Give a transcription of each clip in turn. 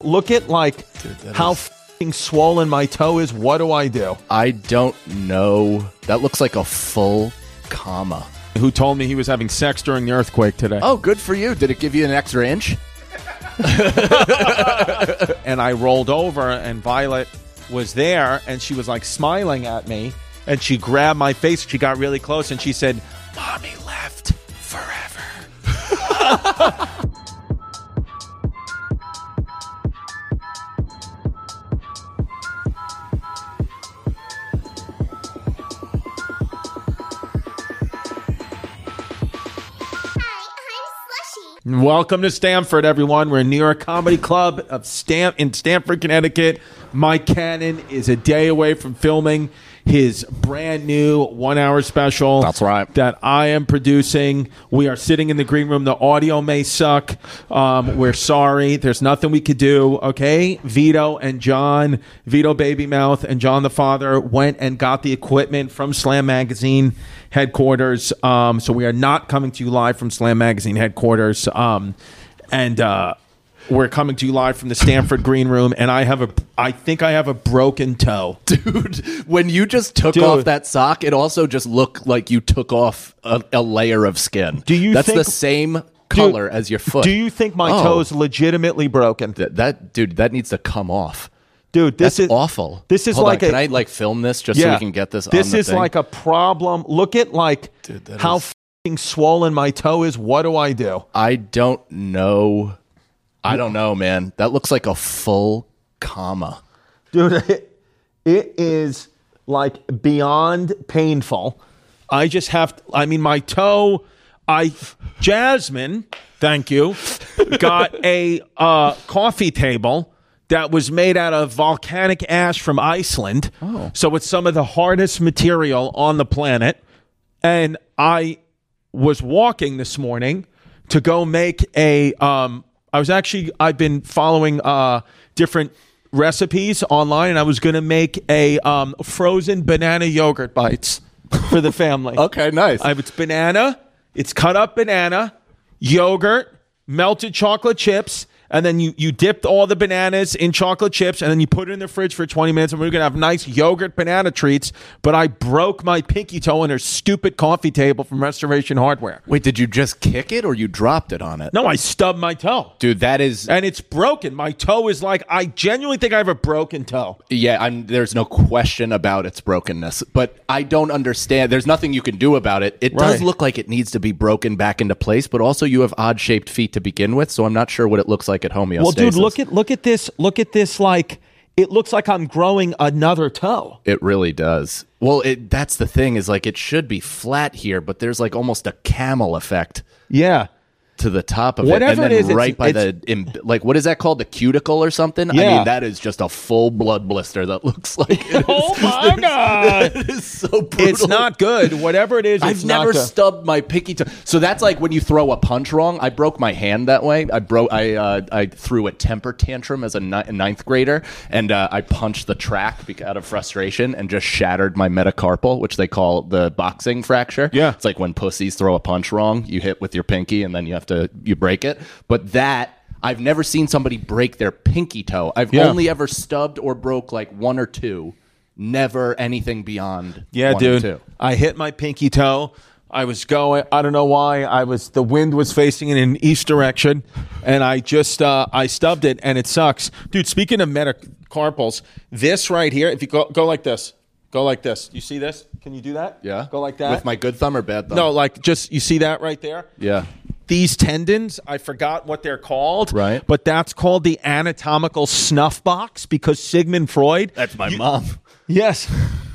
look at how f***ing swollen my toe is. What do I do? I don't know. That looks like a full comma. Who told me he was having sex during the earthquake today? Oh, good for you. Did it give you an extra inch? And I rolled over, and Violet was there, and she was like smiling at me, and she grabbed my face. She got really close, and she said, "Mommy left forever." Welcome to Stamford, everyone. We're in New York Comedy Club in Stamford, Connecticut. Mike Cannon is a day away from filming his brand new 1 hour special. That's right. That I am producing. We are sitting in the green room. The audio may suck. We're sorry. There's nothing we could do. Okay. Vito Baby Mouth and John the Father went and got the equipment from Slam Magazine headquarters. So we are not coming to you live from Slam Magazine headquarters. We're coming to you live from the Stamford Green Room, and I think I have a broken toe. Dude, when you just took off that sock, it also just looked like you took off a layer of skin. That's the same color as your foot. Do you think my toe's legitimately broken? That needs to come off. Dude, That's awful. This is Hold like on, can I film this just so we can get this on the thing? This is like a problem. Look at how f***ing swollen my toe is. What do I do? I don't know. I don't know, man. That looks like a full comma. Dude, it is like beyond painful. My toe, Jasmine, thank you, got a coffee table that was made out of volcanic ash from Iceland. Oh. So it's some of the hardest material on the planet. And I was walking this morning to go make I've been following different recipes online, and I was going to make a frozen banana yogurt bites for the family. Okay, nice. It's banana, it's cut up banana, yogurt, melted chocolate chips, and then you dipped all the bananas in chocolate chips, and then you put it in the fridge for 20 minutes, and we're going to have nice yogurt banana treats. But I broke my pinky toe on her stupid coffee table from Restoration Hardware. Wait, did you just kick it or you dropped it on it? No, I stubbed my toe. Dude, that is... And it's broken. My toe is I genuinely think I have a broken toe. Yeah, there's no question about its brokenness. But I don't understand. There's nothing you can do about it. It does look like it needs to be broken back into place, but also you have odd-shaped feet to begin with, so I'm not sure what it looks like at homeostasis. Well, dude, look at this. Look at this. It looks like I'm growing another toe. It really does. Well, that's the thing is it should be flat here, but there's almost a camel effect. Yeah. To the top of Whatever it, and then it is, what is that called? The cuticle or something? Yeah. I mean, that is just a full blood blister that looks like it oh my God. It is so brutal. It's not good. Whatever it is, I've never stubbed my pinky toe. So that's like when you throw a punch wrong. I broke my hand that way. I threw a temper tantrum as a ninth grader, and I punched the track out of frustration and just shattered my metacarpal, which they call the boxing fracture. Yeah. It's like when pussies throw a punch wrong, you hit with your pinky and then you break it. But I've never seen somebody break their pinky toe. I've only ever stubbed or broke one or two. Never anything beyond one or two. I hit my pinky toe. I was going, I don't know why, the wind was facing in an east direction, and I just, I stubbed it, and it sucks. Dude, speaking of metacarpals, this right here, if you go like this, you see this? Can you do that? Yeah. Go like that. With my good thumb or bad thumb? No, you see that right there? Yeah. These tendons, I forgot what they're called. Right. But that's called the anatomical snuff box because Sigmund Freud. That's my mom. Yes.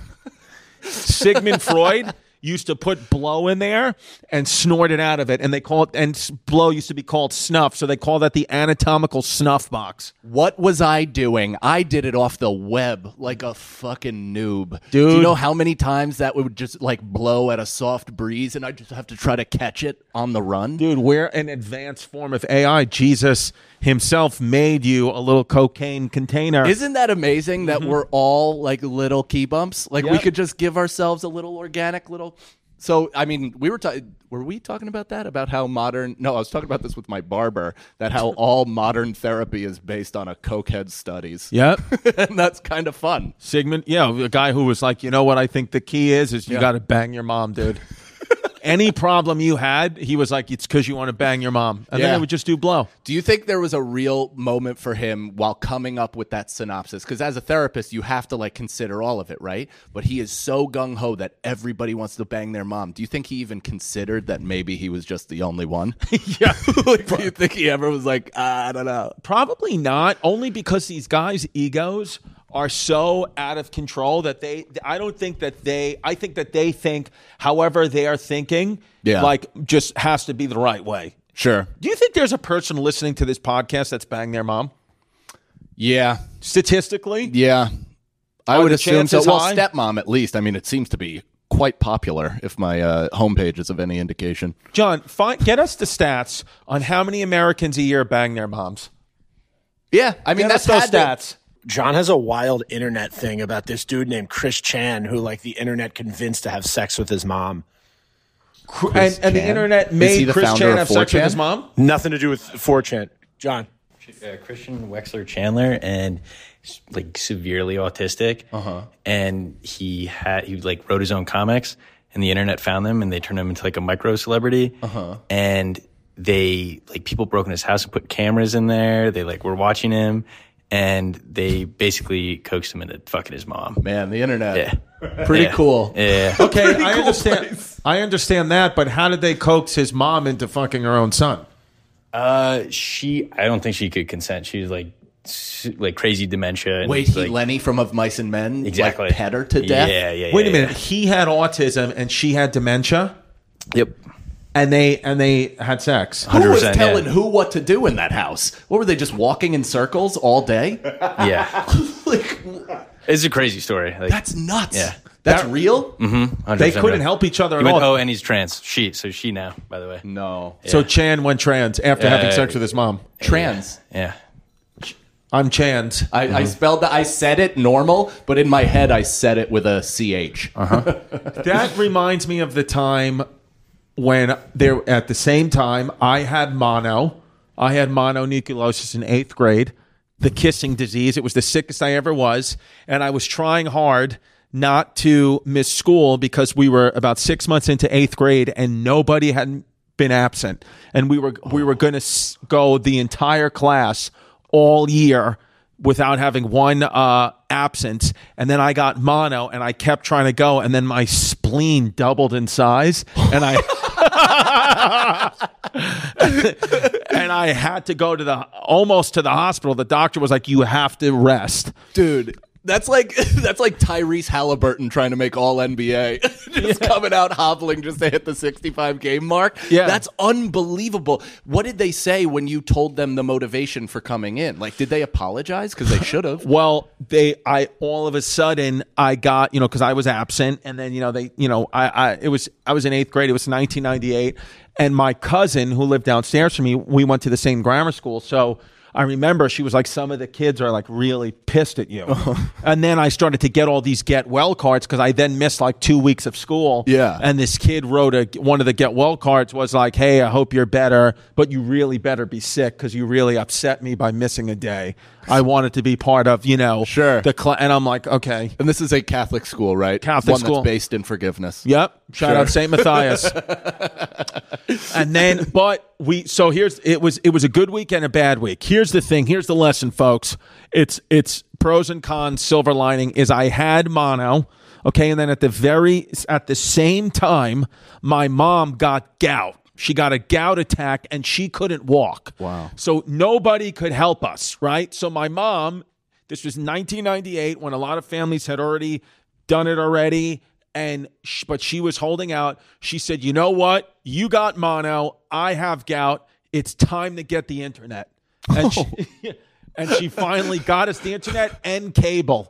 Sigmund Freud used to put blow in there and snort it out of it, and they call it, and blow used to be called snuff, so they call that the anatomical snuff box. What was I doing? I did it off the web like a fucking noob. Dude. Do you know how many times that would just blow at a soft breeze and I just have to try to catch it on the run? Dude, we're an advanced form of AI. Jesus himself made you a little cocaine container. Isn't that amazing that we're all little key bumps? We could just give ourselves a little organic little So, I mean, were we talking about that? About how modern... No, I was talking about this with my barber, that how all modern therapy is based on a cokehead studies. Yep. And that's kind of fun. Sigmund, a guy who was like, you know what I think the key is you got to bang your mom, dude. Any problem you had, he was like, it's because you want to bang your mom. And then it would just do blow. Do you think there was a real moment for him while coming up with that synopsis? Because as a therapist, you have to like consider all of it, right? But he is so gung-ho that everybody wants to bang their mom. Do you think he even considered that maybe he was just the only one? Yeah. Like, do you think he ever was like, I don't know? Probably not, only because these guys' egos are so out of control that I think that they think however they are thinking, like just has to be the right way. Sure. Do you think there's a person listening to this podcast that's banged their mom? Yeah. Statistically? Yeah. I would assume so. Well, high? stepmom at least. I mean, it seems to be quite popular if my homepage is of any indication. John, get us the stats on how many Americans a year bang their moms. Yeah. I mean, that's those stats. John has a wild internet thing about this dude named Chris Chan who like the internet convinced to have sex with his mom. And the internet made Chris Chan have sex with his mom? Nothing to do with 4chan. John. Christian Wexler Chandler, and like severely autistic. And he like wrote his own comics, and the internet found them, and they turned him into like a micro celebrity. And they like people broke in his house and put cameras in there. They like were watching him. And they basically coaxed him into fucking his mom. Man, the internet. Pretty cool. Yeah. Okay, I understand. Place. I understand that, but how did they coax his mom into fucking her own son? I don't think she could consent. She's like crazy dementia. And wait, like, Lenny from Of Mice and Men? Exactly. Like, pet her to death? Yeah. Wait a minute. He had autism and she had dementia? Yep. And they had sex. Who was telling who what to do in that house? What were they, just walking in circles all day? Yeah. Like, it's a crazy story. Like, that's nuts. Yeah. That's real? Mm-hmm. They couldn't help each other at all. Oh, and he's trans. She now, by the way. No. Yeah. So Chan went trans after having sex with his mom. Trans. Yeah. I'm Chans. I spelled that. I said it normal, but in my head I said it with a CH. That reminds me of the time when there at the same time I had mono. I had mononucleosis in 8th grade, the kissing disease. It was the sickest I ever was, and I was trying hard not to miss school because we were about 6 months into 8th grade and nobody had been absent, and we were going to go the entire class all year without having one absence. And then I got mono and I kept trying to go, and then my spleen doubled in size and and I had to go to almost to the hospital. The doctor was like, you have to rest. Dude, that's like Tyrese Halliburton trying to make all NBA. Just coming out hobbling just to hit the 65 game mark. Yeah. That's unbelievable. What did they say when you told them the motivation for coming in? Like, did they apologize? Because they should have. Well, all of a sudden I got, because I was absent, and then, I was in 8th grade. It was 1998. And my cousin who lived downstairs from me, we went to the same grammar school. So I remember she was like, some of the kids are like really pissed at you. And then I started to get all these get well cards because I then missed like 2 weeks of school. Yeah. And this kid wrote one of the get well cards was like, hey, I hope you're better, but you really better be sick because you really upset me by missing a day. I wanted to be part of, Sure. And I'm like, okay. And this is a Catholic school, right? Catholic One school. That's based in forgiveness. Yep. Shout out St. Matthias. And then, it was a good week and a bad week. Here's the thing. Here's the lesson, folks. It's pros and cons. Silver lining is I had mono. Okay. And then at the same time, my mom got gout. She got a gout attack and she couldn't walk. Wow. So nobody could help us, right? So my mom, this was 1998 when a lot of families had already done it already. But she was holding out. She said, you know what? You got mono. I have gout. It's time to get the internet. And she finally got us the internet and cable.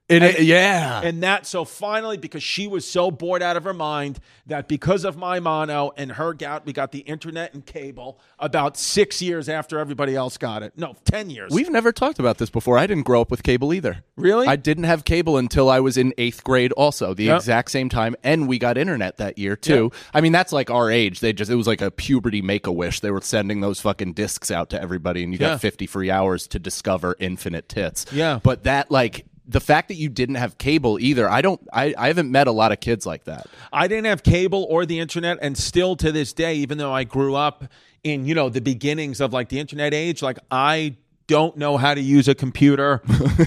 Yeah. And so finally, because she was so bored out of her mind that because of my mono and her gout, we got the internet and cable about 6 years after everybody else got it. No, 10 years. We've never talked about this before. I didn't grow up with cable either. Really? I didn't have cable until I was in 8th grade also, the exact same time. And we got internet that year too. Yep. I mean, that's like our age. It was like a puberty make-a-wish. They were sending those fucking discs out to everybody and you got 50 free hours to discover infinite tits. Yeah. But that the fact that you didn't have cable either, I haven't met a lot of kids like that. I didn't have cable or the internet, and still to this day, even though I grew up in, the beginnings of like the internet age, like I don't know how to use a computer.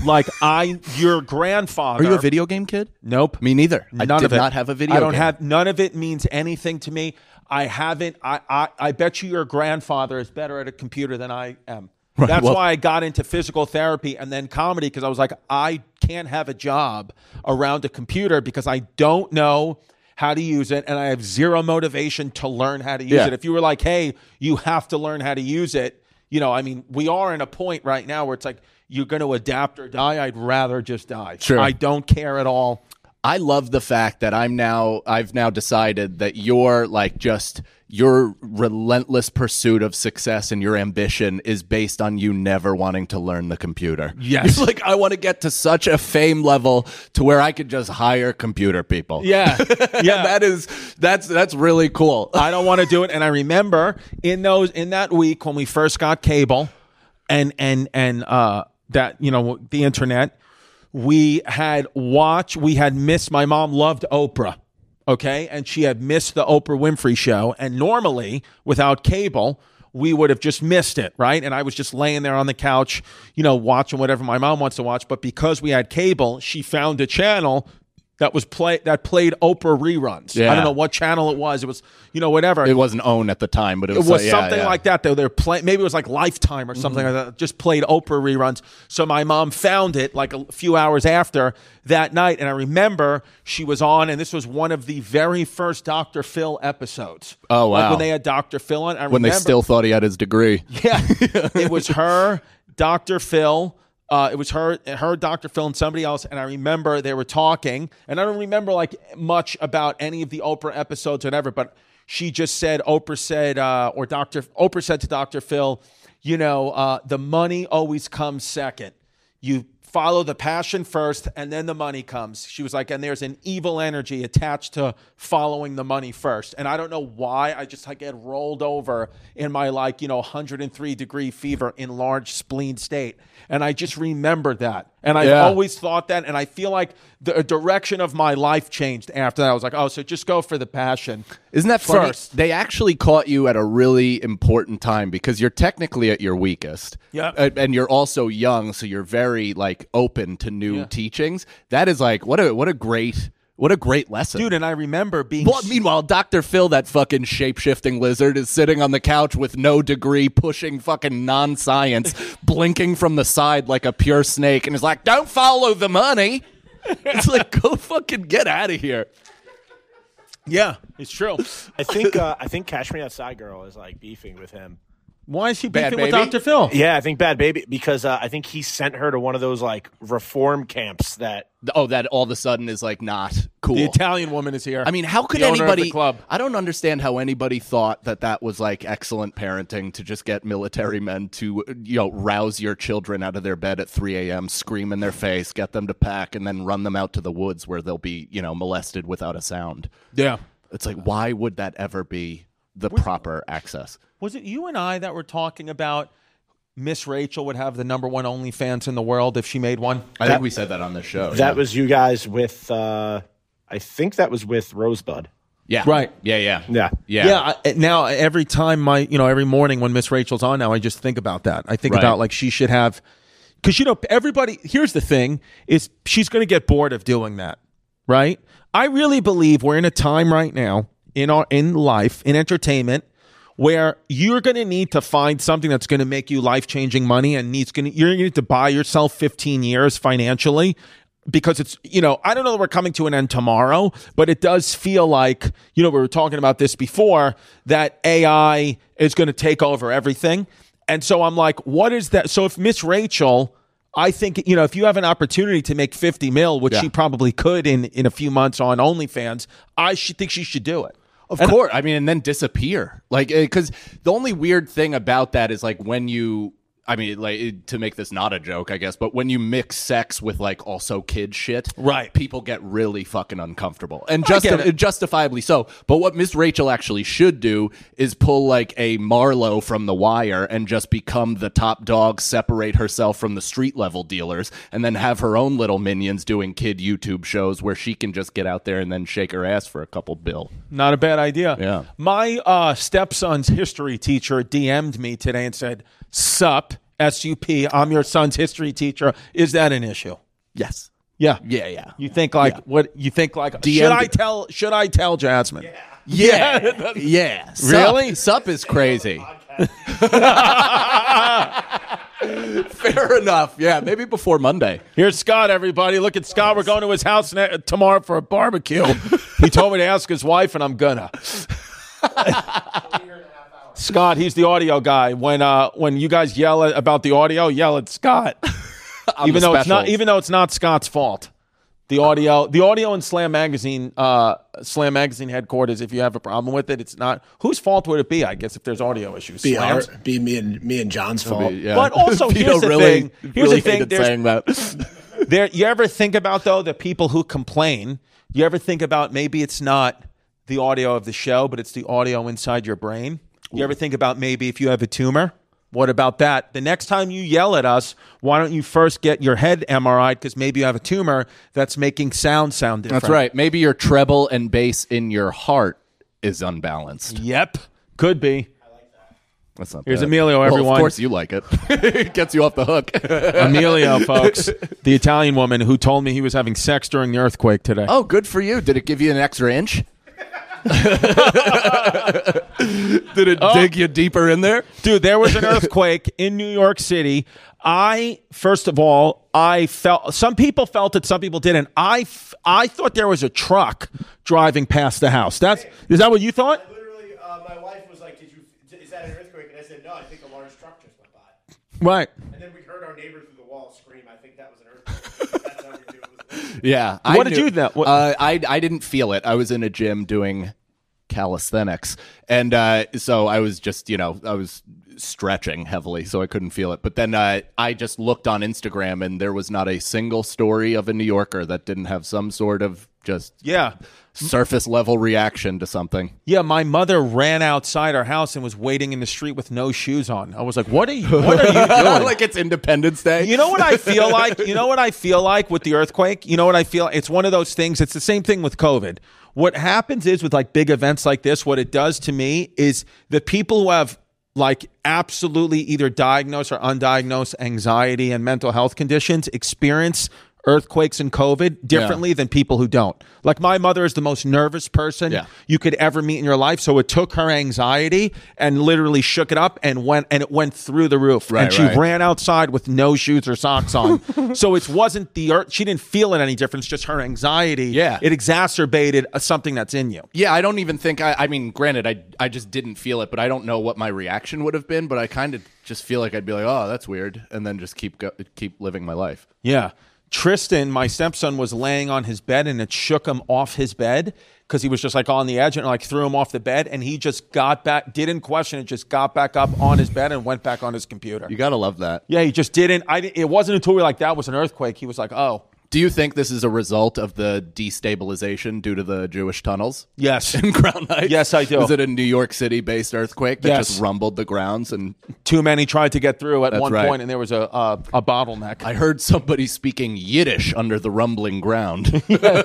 Your grandfather. Are you a video game kid? Nope. Me neither. I did not have a video game. I don't have, none of it means anything to me. I haven't, I bet you your grandfather is better at a computer than I am. Right, That's why I got into physical therapy and then comedy, because I was like, I can't have a job around a computer because I don't know how to use it and I have zero motivation to learn how to use it. If you were like, hey, you have to learn how to use it, we are in a point right now where it's like, you're going to adapt or die. I'd rather just die. Sure. I don't care at all. I love the fact that I've now decided that you're like just your relentless pursuit of success and your ambition is based on you never wanting to learn the computer. Yes. You're like, I want to get to such a fame level to where I could just hire computer people. Yeah. Yeah. That's really cool. I don't want to do it. And I remember in that week when we first got cable and that, the internet, we had missed, my mom loved Oprah. Okay. And she had missed the Oprah Winfrey show. And normally without cable, we would have just missed it. Right. And I was just laying there on the couch, watching whatever my mom wants to watch. But because we had cable, she found a channel that played Oprah reruns. Yeah. I don't know what channel it was. It was, whatever. It wasn't OWN at the time, but it was something like that. Though maybe it was like Lifetime or something like that. Just played Oprah reruns. So my mom found it like a few hours after that night, and I remember she was on, and this was one of the very first Dr. Phil episodes. Oh wow! Like when they had Dr. Phil on. When they still thought he had his degree. Yeah, it was her, Dr. Phil. It was her, Dr. Phil, and somebody else. And I remember they were talking, and I don't remember like much about any of the Oprah episodes or whatever, but she just said, Oprah said to Dr. Phil, the money always comes second. You follow the passion first, and then the money comes. She was like, and there's an evil energy attached to following the money first. And I don't know why. I just get rolled over in my 103-degree fever in large spleen state. And I just remember that. And I've always thought that. And I feel like the direction of my life changed after that. I was like, oh, so just go for the passion. Isn't that funny? First. They actually caught you at a really important time because you're technically at your weakest. Yeah. And you're also young, so you're very open to new teachings. That is what a great lesson. Dude, and I remember being... Well, meanwhile, Dr. Phil, that fucking shape-shifting lizard, is sitting on the couch with no degree, pushing fucking non-science, blinking from the side like a pure snake, and is like, don't follow the money. It's like, go fucking get out of here. Yeah, it's true. I think Cash Me Outside Girl is beefing with him. Why is he Bad beefing with Baby? Dr. Phil? Yeah, I think Bad Baby, because I think he sent her to one of those reform camps that... Oh, that all of a sudden is not cool. The Italian woman is here. I mean, how could the owner of anybody... the club. I don't understand how anybody thought that was excellent parenting to just get military men to, rouse your children out of their bed at 3 a.m., scream in their face, get them to pack, and then run them out to the woods where they'll be, molested without a sound. Yeah. It's why would that ever be the proper access? Was it you and I that were talking about Miss Rachel would have the #1 OnlyFans in the world if she made one? I think we said that on the show. That was you guys with, I think that was with Rosebud. Yeah. Right. Yeah. Now, every time every morning when Miss Rachel's on now, I just think about that. I think about she should have, because, everybody, here's the thing, is she's going to get bored of doing that, right? I really believe we're in a time right now in life, in entertainment, where you're going to need to find something that's going to make you life-changing money, and you're going to need to buy yourself 15 years financially, because it's, I don't know that we're coming to an end tomorrow, but it does feel like, we were talking about this before, that AI is going to take over everything. And so I'm like, what is that? So if Miss Rachel I think, if you have an opportunity to make 50 mil, which she probably could in a few months on OnlyFans, I think she should do it. Of course. I mean, and then disappear. Like, because the only weird thing about that is like when you, I mean, like, to make this not a joke, I guess, but when you mix sex with like also kid shit, right, people get really fucking uncomfortable, and justifiably so. But what Miss Rachel actually should do is pull like a Marlo from The Wire and just become the top dog, separate herself from the street level dealers, and then have her own little minions doing kid YouTube shows where she can just get out there and then shake her ass for a couple bill. Not a bad idea. Yeah. My stepson's history teacher DM'd me today and said, "Sup, S-U-P, I'm your son's history teacher. Is that an issue?" Yes. Yeah. Yeah. You think like what you think like should I tell Jasmine? Yeah. Yeah. Really? Sup is crazy. Fair enough. Yeah, maybe before Monday. Here's Scott, everybody. Look at Scott. We're going to his house tomorrow for a barbecue. He told me to ask his wife, and I'm gonna. Scott, he's the audio guy. When you guys yell about the audio, yell at Scott. even though it's not Scott's fault. The audio in Slam Magazine headquarters. If you have a problem with it, it's not whose fault would it be? I guess if there's audio issues, Be me and John's fault. Yeah. But also, here's the thing. Here's the thing. Saying that. You ever think about though the people who complain? You ever think about maybe it's not the audio of the show, but it's the audio inside your brain? You ever think about maybe if you have a tumor? What about that? The next time you yell at us, why don't you first get your head MRI'd because maybe you have a tumor that's making sound different. That's right. Maybe your treble and bass in your heart is unbalanced. Yep. Could be. I like that. That's not Here's bad. Emilio, everyone. Well, of course you like it. It gets you off the hook. Emilio, folks, the Italian woman who told me he was having sex during the earthquake today. Oh, good for you. Did it give you an extra inch? Did it dig you deeper in there? Dude, there was an earthquake in New York City. First of all, I felt, some people felt it, some people didn't. I thought there was a truck driving past the house. Is that what you thought? Literally, my wife was like, is that an earthquake? And I said, no, I think a large truck just went by. Right. And then we heard our neighbor through the wall scream, I think that was an earthquake. That's how we knew it was an earthquake. Yeah. What did you think? I didn't feel it. I was in a gym doing calisthenics. And so I was just, I was stretching heavily, so I couldn't feel it. But then I just looked on Instagram, and there was not a single story of a New Yorker that didn't have some sort of just surface level reaction to something. Yeah, my mother ran outside our house and was waiting in the street with no shoes on. I was like, what are you doing? Like it's Independence Day. You know what I feel like? You know what I feel like with the earthquake? You know what I feel? It's one of those things. It's the same thing with COVID. What happens is with like big events like this, what it does to me is the people who have like absolutely either diagnosed or undiagnosed anxiety and mental health conditions experience earthquakes and COVID differently than people who don't. Like my mother is the most nervous person you could ever meet in your life. So it took her anxiety and literally shook it up and it went through the roof. Right, and she ran outside with no shoes or socks on. So it wasn't the earth. She didn't feel it any different. It's just her anxiety. Yeah. It exacerbated something that's in you. Yeah, I don't even think, I mean, granted, I just didn't feel it, but I don't know what my reaction would have been, but I kind of just feel like I'd be like, oh, that's weird, and then just keep living my life. Yeah. Tristan, my stepson, was laying on his bed and it shook him off his bed because he was just like on the edge and like threw him off the bed, and he just got back, didn't question it, just got back up on his bed and went back on his computer. You gotta love that. Yeah, he just didn't. It wasn't until we were like, that was an earthquake. He was like, oh. Do you think this is a result of the destabilization due to the Jewish tunnels? Yes. In Crown Heights? Yes, I do. Was it a New York City-based earthquake that Yes. just rumbled the grounds? And Too many tried to get through at one right. point, and there was a bottleneck. I heard somebody speaking Yiddish under the rumbling ground.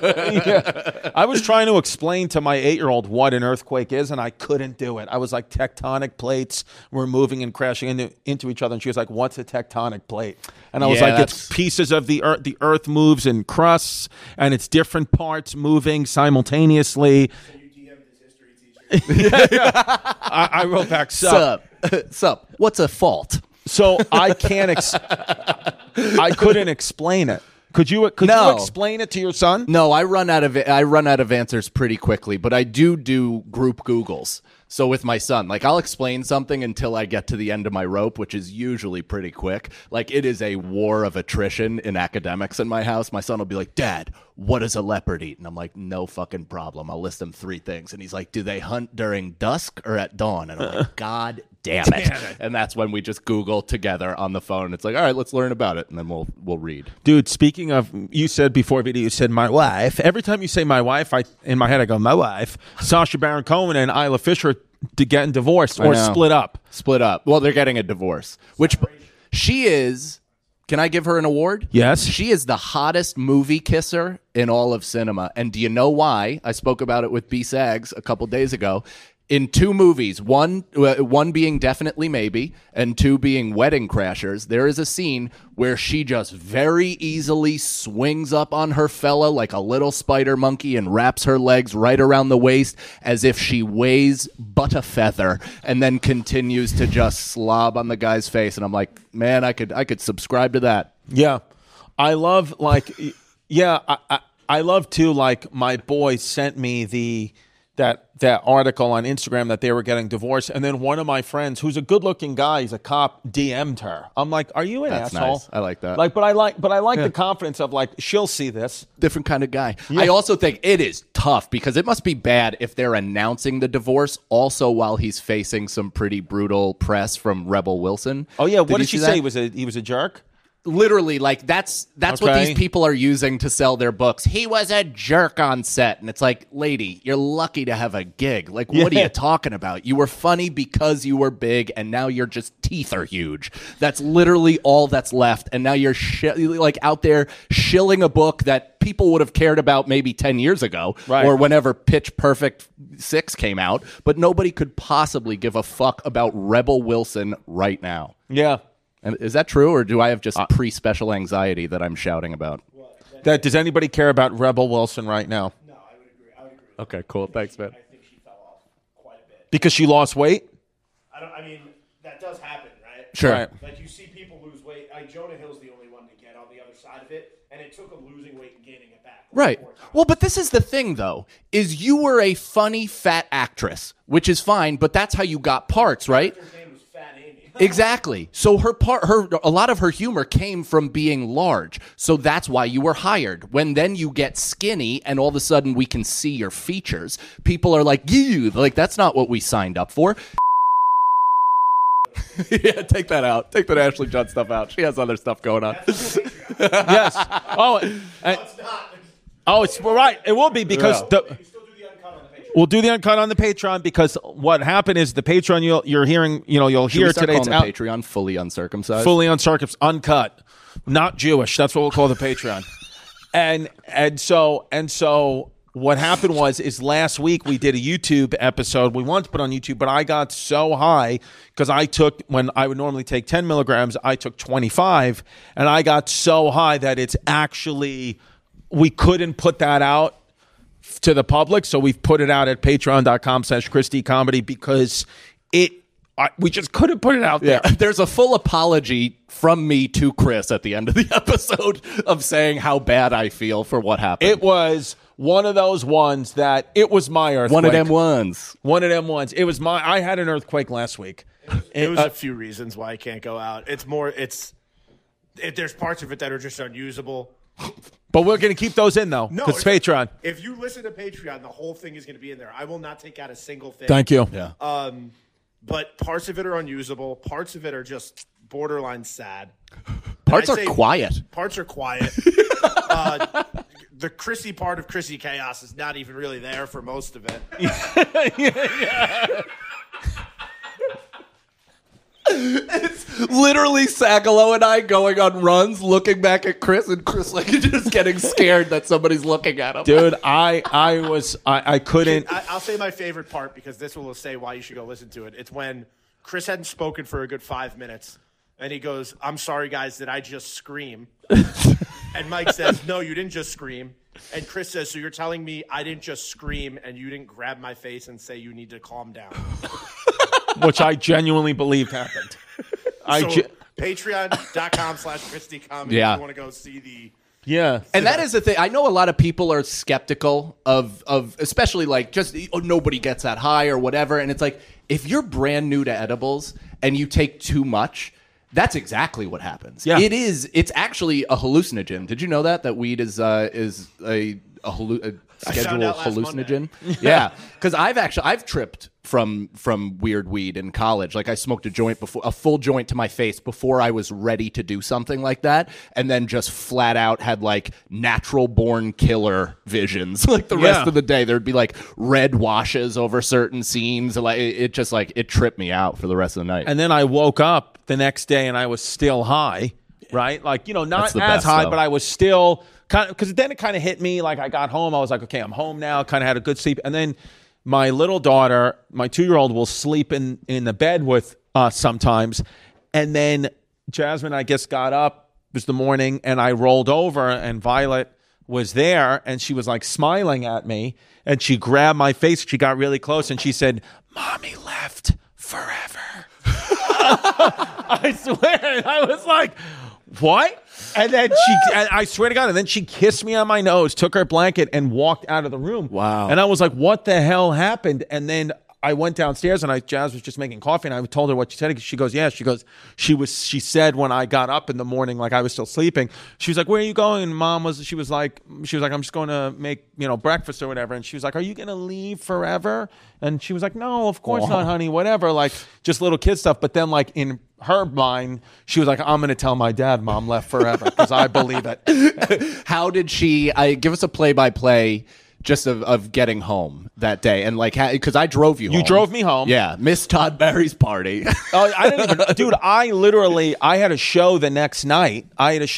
Yeah. I was trying to explain to my 8-year-old what an earthquake is, and I couldn't do it. I was like, tectonic plates were moving and crashing into each other, and she was like, what's a tectonic plate? And I was like, it's pieces of the earth. The earth moves in crusts, and it's different parts moving simultaneously. So you DM'd his history teacher. I wrote back, sup. Sup. What's a fault? So I can't. I couldn't explain it. Could you explain it to your son? No, I run out of answers pretty quickly, but I do group Googles. So with my son, like I'll explain something until I get to the end of my rope, which is usually pretty quick. Like it is a war of attrition in academics in my house. My son will be like, Dad, what does a leopard eat? And I'm like, no fucking problem. I'll list him 3 things. And he's like, do they hunt during dusk or at dawn? And I'm like, God damn it. And that's when we just Google together on the phone. It's like, all right, let's learn about it. And then we'll read. Dude, speaking of, you said before video, you said my wife. Every time you say my wife, in my head I go, my wife. Sacha Baron Cohen and Isla Fisher getting divorced or split up. Split up. Well, they're getting a divorce. Which she is. Can I give her an award? Yes. She is the hottest movie kisser in all of cinema. And do you know why? I spoke about it with B. Sags a couple days ago. In 2 movies, one being Definitely Maybe and 2 being Wedding Crashers, there is a scene where she just very easily swings up on her fella like a little spider monkey and wraps her legs right around the waist as if she weighs but a feather, and then continues to just slob on the guy's face. And I'm like, man, I could subscribe to that. Yeah. I love, like, yeah, I love too, like, my boy sent me that article on Instagram that they were getting divorced, and then one of my friends, who's a good-looking guy, he's a cop, DM'd her. I'm like, "Are you an asshole?" Nice. I like that. Like, but I like the confidence of like she'll see this. Different kind of guy. Yeah. I also think it is tough because it must be bad if they're announcing the divorce also while he's facing some pretty brutal press from Rebel Wilson. Oh yeah, what did she say? That? He was a jerk. Literally, like that's what these people are using to sell their books. He was a jerk on set, and it's like, lady, you're lucky to have a gig. Like, what are you talking about? You were funny because you were big, and now your just teeth are huge. That's literally all that's left, and now you're like out there shilling a book that people would have cared about maybe 10 years ago, right, or whenever Pitch Perfect 6 came out, but nobody could possibly give a fuck about Rebel Wilson right now. Yeah. Is that true, or do I have just pre-special anxiety that I'm shouting about? Does anybody care about Rebel Wilson right now? No, I would agree. Okay, cool. Thanks, man. I think she fell off quite a bit. Because she lost weight? I mean, that does happen, right? Sure. Right. Like, you see people lose weight. Jonah Hill's the only one to get on the other side of it, and it took him losing weight and gaining it back. Right. Well, but this is the thing, though, is you were a funny, fat actress, which is fine, but that's how you got parts, right? Her name was Fat Amy. Exactly. So a lot of her humor came from being large. So that's why you were hired. When then you get skinny and all of a sudden we can see your features, people are like, like that's not what we signed up for. Yeah, take that out. Take that Ashley Judd stuff out. She has other stuff going on. Yes. Oh, It's not. oh, it's right. It will be because You still do the uncut on the Patreon. we'll do the uncut on the Patreon, because what happened is the Patreon you're hearing, you'll Should hear we start today. It's calling out the Patreon fully uncircumcised. fully uncircumcised, uncut, not Jewish. That's what we'll call the Patreon. and so what happened is last week we did a YouTube episode. We wanted to put on YouTube, but I got so high because I took, when I would normally take 10 milligrams, I took 25, and I got so high that it's actually, we couldn't put that out to the public. So we've put it out at patreon.com/ChristyComedy because we just couldn't put it out there. Yeah. There's a full apology from me to Chris at the end of the episode of saying how bad I feel for what happened. It was one of those ones that it was my earthquake. One of them ones. One of them ones. It was I had an earthquake last week. It was a few reasons why I can't go out. There's parts of it that are just unusable. But we're going to keep those in, though. No, It's Patreon. If you listen to Patreon, the whole thing is going to be in there. I will not take out a single thing. Thank you. Yeah. But parts of it are unusable. Parts of it are just borderline sad. Parts are quiet. Parts are quiet. The Chrissy part of Chrissy Chaos is not even really there for most of it. It's literally Sagalo and I going on runs, looking back at Chris, and Chris like just getting scared that somebody's looking at him. Dude, I couldn't. I'll say my favorite part, because this will say why you should go listen to it. It's when Chris hadn't spoken for a good 5 minutes, and he goes, "I'm sorry, guys, did I just scream?" And Mike says, "No, you didn't just scream." And Chris says, "So you're telling me I didn't just scream and you didn't grab my face and say you need to calm down?" Which I genuinely believed happened. Patreon.com/ChristyComedy Yeah. if you want to go see Yeah. And that is the thing. I know a lot of people are skeptical of especially like just nobody gets that high or whatever. And it's like, if you're brand new to edibles and you take too much, that's exactly what happens. Yeah. It's actually a hallucinogen. Did you know that weed is a scheduled out last hallucinogen? Yeah, because I've tripped from weird weed in college. Like I smoked a full joint to my face before I was ready to do something like that, and then just flat out had like natural born killer visions. Like the rest of the day, there'd be like red washes over certain scenes. Like it tripped me out for the rest of the night. And then I woke up the next day and I was still high, right? Like, not That's the as best, high, though. but I was still kind of, because then it kind of hit me. Like I got home, I was like, okay, I'm home now. Kind of had a good sleep. And then my little daughter, my 2-year-old, will sleep in the bed with us sometimes. And then Jasmine, I guess, got up. It was the morning, and I rolled over, and Violet was there, and she was like smiling at me, and she grabbed my face. She got really close, and she said, "Mommy left forever." I swear. And I was like, what? And then I swear to God, and then she kissed me on my nose, took her blanket, and walked out of the room. Wow. And I was like, what the hell happened? And then I went downstairs, and Jazz was just making coffee, and I told her what she said. She goes, yeah. She said when I got up in the morning, like I was still sleeping, she was like, where are you going? And she was like, I'm just going to make, breakfast or whatever. And she was like, are you going to leave forever? And she was like, no, of course not, honey, whatever. Like just little kid stuff. But then like in her mind, she was like, I'm going to tell my dad Mom left forever because I believe it. How did she give us a play-by-play just of getting home that day? And like, because I drove you home. You drove me home. Yeah. Miss Todd Barry's party. Oh, I didn't even, dude, I had a show the next night.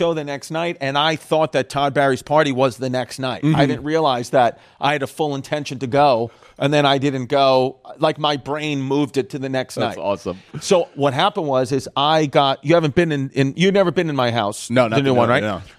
And I thought that Todd Barry's party was the next night. I didn't realize that I had a full intention to go, and then I didn't go. Like my brain moved it to the next night. That's awesome. So what happened was, you haven't been you've never been in my house. No, not the new one, right? No.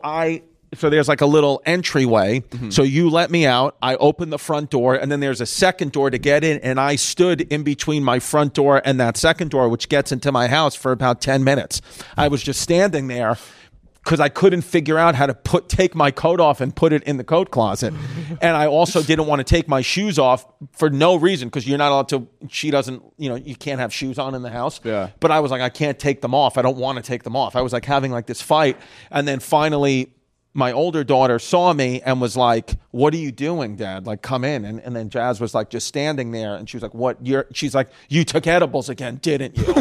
So there's like a little entryway. So you let me out. I opened the front door, and then there's a second door to get in. And I stood in between my front door and that second door, which gets into my house, for about 10 minutes. I was just standing there because I couldn't figure out how to take my coat off and put it in the coat closet. And I also didn't want to take my shoes off for no reason, because you're not allowed to. She doesn't, you can't have shoes on in the house. Yeah. But I was like, I can't take them off. I don't want to take them off. I was like having like this fight. And then finally, my older daughter saw me and was like, what are you doing, Dad? Like, come in. And then Jazz was like just standing there, and she was like, she's like, you took edibles again, didn't you?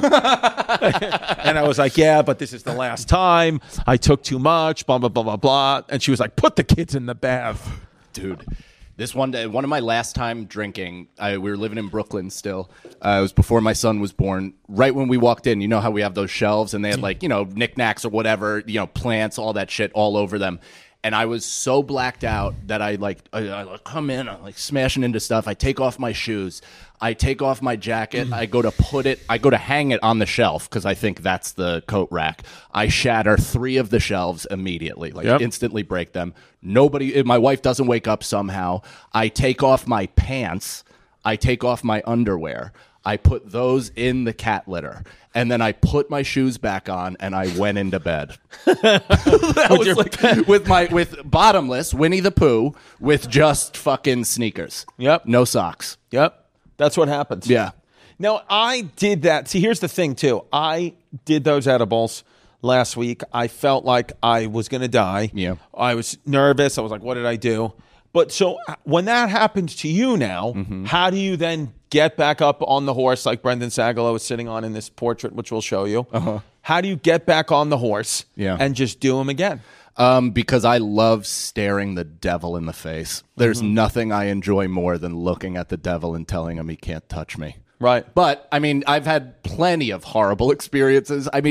And I was like, yeah, but this is the last time. I took too much, blah, blah, blah, blah, blah. And she was like, put the kids in the bath. Dude, this one day, one of my last time drinking, we were living in Brooklyn still. It was before my son was born. Right when we walked in, you know how we have those shelves, and they had like, knickknacks or whatever, plants, all that shit all over them. And I was so blacked out that I come in, I'm like smashing into stuff. I take off my shoes. I take off my jacket. I go to hang it on the shelf because I think that's the coat rack. I shatter 3 of the shelves immediately, instantly break them. My wife doesn't wake up somehow. I take off my pants. I take off my underwear. I put those in the cat litter, and then I put my shoes back on, and I went into bed. with bottomless Winnie the Pooh with just fucking sneakers. Yep. No socks. Yep. That's what happens. Yeah. Now, I did that. See, here's the thing, too. I did those edibles last week. I felt like I was going to die. Yeah. I was nervous. I was like, what did I do? But so when that happens to you now, how do you then get back up on the horse like Brendan Sagalow is sitting on in this portrait, which we'll show you? How do you get back on the horse and just do them again? Because I love staring the devil in the face. There's nothing I enjoy more than looking at the devil and telling him he can't touch me. Right. But I mean, I've had plenty of horrible experiences. I mean,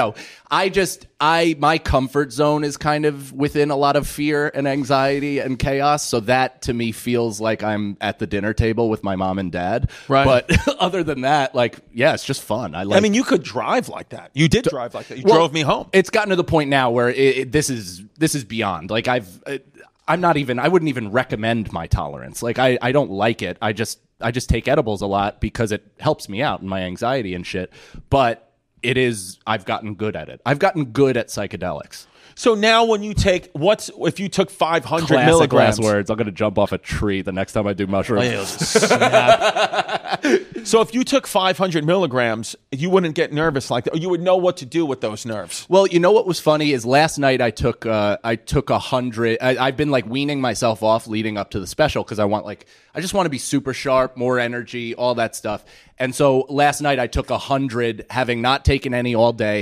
my comfort zone is kind of within a lot of fear and anxiety and chaos. So that to me feels like I'm at the dinner table with my mom and dad. Right. But other than that, it's just fun. I mean, you could drive like that. You did drive like that. You drove me home. It's gotten to the point now where this is beyond. Like I wouldn't even recommend my tolerance. Like I don't like it. I just take edibles a lot because it helps me out in my anxiety and shit. But I've gotten good at it. I've gotten good at psychedelics. So now when you take, if you took 500 Classic milligrams? last words. I'm going to jump off a tree the next time I do mushrooms. So if you took 500 milligrams, you wouldn't get nervous like that. Or you would know what to do with those nerves. Well, you know what was funny is last night I took 100. I've been like weaning myself off leading up to the special because I just want to be super sharp, more energy, all that stuff. And so last night I took 100, having not taken any all day,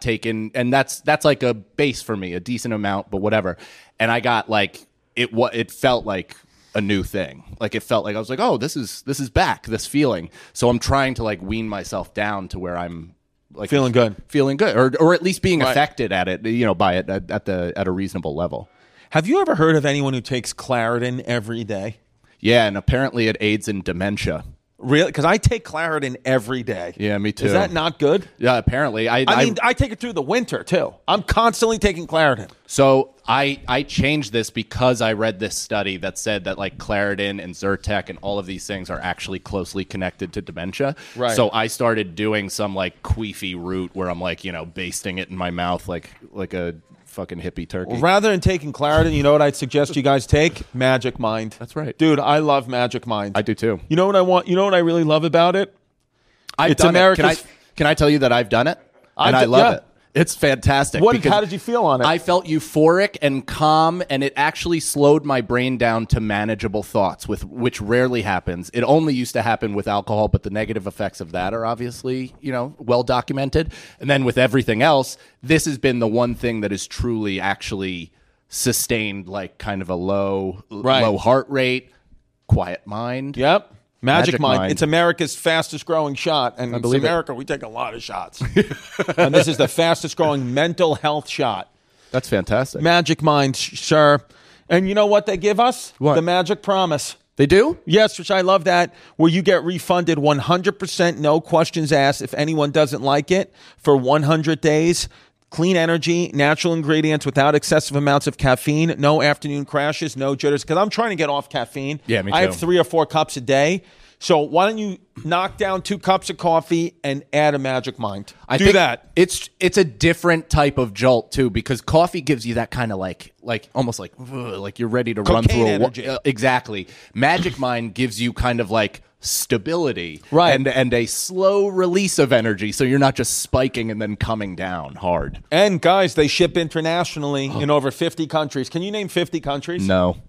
and that's like a base for me, a decent amount, but whatever. And I got like it felt like a new thing. Like it felt like I was like, oh, this is back, this feeling. So I'm trying to like wean myself down to where I'm like Feeling good, or at least being Right. affected at it, by it at a reasonable level. Have you ever heard of anyone who takes Claritin every day? Yeah, and apparently it aids in dementia. Really? Because I take Claritin every day. Yeah, me too. Is that not good? Yeah, apparently. I mean, I take it through the winter too. I'm constantly taking Claritin. So I changed this because I read this study that said that like Claritin and Zyrtec and all of these things are actually closely connected to dementia. Right. So I started doing some like queefy route where I'm like, basting it in my mouth like a fucking hippie turkey. Rather than taking Claritin, you know what I'd suggest you guys take? Magic Mind. That's right. Dude, I love Magic Mind. I do too. You know what I want? You know what I really love about it? It's done it. America's. Can I tell you that I've done it? And I love it. It's fantastic. because How did you feel on it? I felt euphoric and calm, and it actually slowed my brain down to manageable thoughts, which rarely happens. It only used to happen with alcohol, but the negative effects of that are obviously, well documented. And then with everything else, this has been the one thing that is truly actually sustained, like kind of a low heart rate, quiet mind. Yep. Magic Mind. Mind. It's America's fastest growing shot. And in believe it. America, we take a lot of shots. And this is the fastest growing mental health shot. That's fantastic. Magic Mind, sir. And you know what they give us? What? The Magic Promise. They do? Yes, which I love that, where you get refunded 100%, no questions asked if anyone doesn't like it for 100 days. Clean energy, natural ingredients without excessive amounts of caffeine, no afternoon crashes, no jitters. Because I'm trying to get off caffeine. Yeah, me I have too. 3 or 4 cups a day. So why don't you knock down 2 cups of coffee and add a Magic Mind? I Do think that. It's a different type of jolt too, because coffee gives you that kind of like almost like you're ready to run Cocaine through energy. Exactly. Magic Mind gives you kind of like stability, Right. and a slow release of energy, so you're not just spiking and then coming down hard. And guys, they ship internationally in over 50 countries. Can you name 50 countries? No.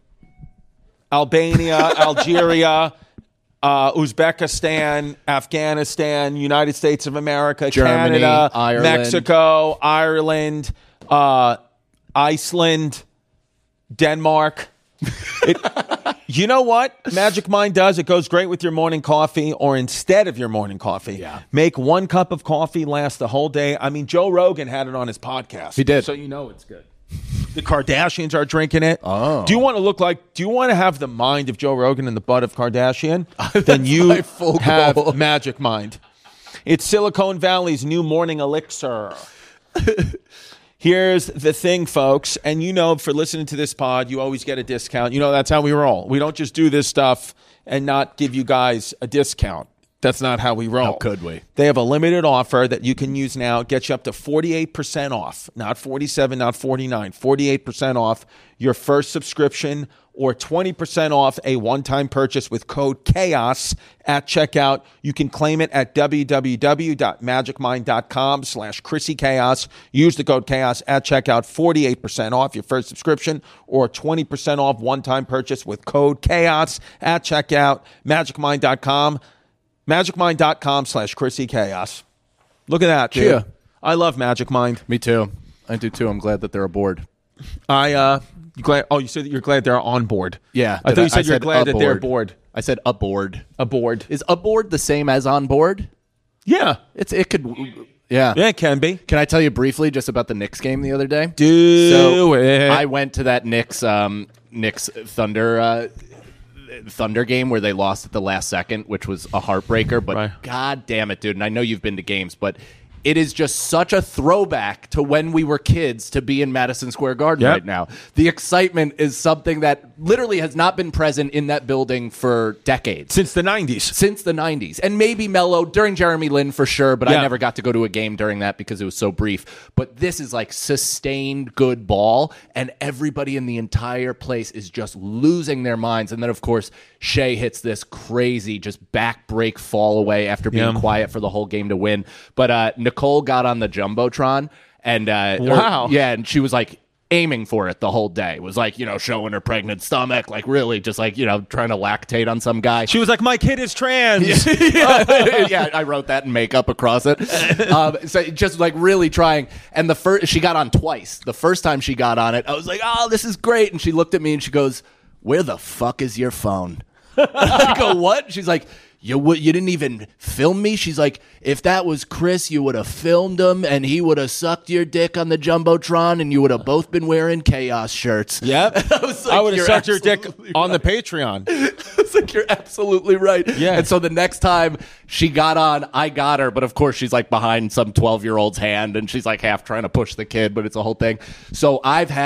Albania, Algeria, Uzbekistan, Afghanistan, United States of America, Germany, Canada, Ireland. Mexico, Ireland, Iceland, Denmark. You know what Magic Mind does? It goes great with your morning coffee or instead of your morning coffee. Yeah. Make 1 cup of coffee last the whole day. I mean, Joe Rogan had it on his podcast. He did. So you know it's good. The Kardashians are drinking it. Oh. Do you want to have the mind of Joe Rogan and the butt of Kardashian? Then you my full have goal. Magic Mind. It's Silicon Valley's new morning elixir. Here's the thing, folks, and for listening to this pod, you always get a discount. That's how we roll. We don't just do this stuff and not give you guys a discount. That's not how we roll. How could we? They have a limited offer that you can use now. Get you up to 48% off. Not 47, not 49. 48% off your first subscription or 20% off a one-time purchase with code CHAOS at checkout. You can claim it at www.magicmind.com/ChrissyChaos. Use the code CHAOS at checkout. 48% off your first subscription or 20% off one-time purchase with code CHAOS at checkout. Magicmind.com. Magicmind.com/ChrissyChaos. Look at that, dude. Yeah. I love Magic Mind. Me too. I do too. I'm glad that they're aboard. You said that you're glad they're on board. Yeah. I thought you said you're said glad that they're aboard. aboard. I said aboard. Aboard. Is aboard the same as on board? Yeah. It could. Yeah. Yeah, it can be. Can I tell you briefly just about the Knicks game the other day? Do it. I went to that Knicks Thunder game where they lost at the last second, which was a heartbreaker. But Right. God damn it, dude! And I know you've been to games, but it is just such a throwback to when we were kids to be in Madison Square Garden right now. The excitement is something that literally has not been present in that building for decades. Since the 90s. And maybe Melo during Jeremy Lin for sure, but I never got to go to a game during that because it was so brief. But this is like sustained good ball, and everybody in the entire place is just losing their minds. And then, of course, Shea hits this crazy just back break fall away after being quiet for the whole game to win. But Nicole got on the Jumbotron and and she was like aiming for it the whole day. It was like, showing her pregnant stomach, like really just like, trying to lactate on some guy. She was like, my kid is trans. Yeah, I wrote that in makeup across it. So just like really trying. And she got on twice. The first time she got on it, I was like, oh, this is great. And she looked at me and she goes, where the fuck is your phone? I go, what? She's like, you didn't even film me? She's like, if that was Chris, you would have filmed him and he would have sucked your dick on the Jumbotron and you would have both been wearing Chaos shirts. Yep. I would have sucked your dick on the Patreon. It's like, you're absolutely right. Yeah. And so the next time she got on, I got her. But of course, she's like behind some 12-year-old's hand and she's like half trying to push the kid, but it's a whole thing. So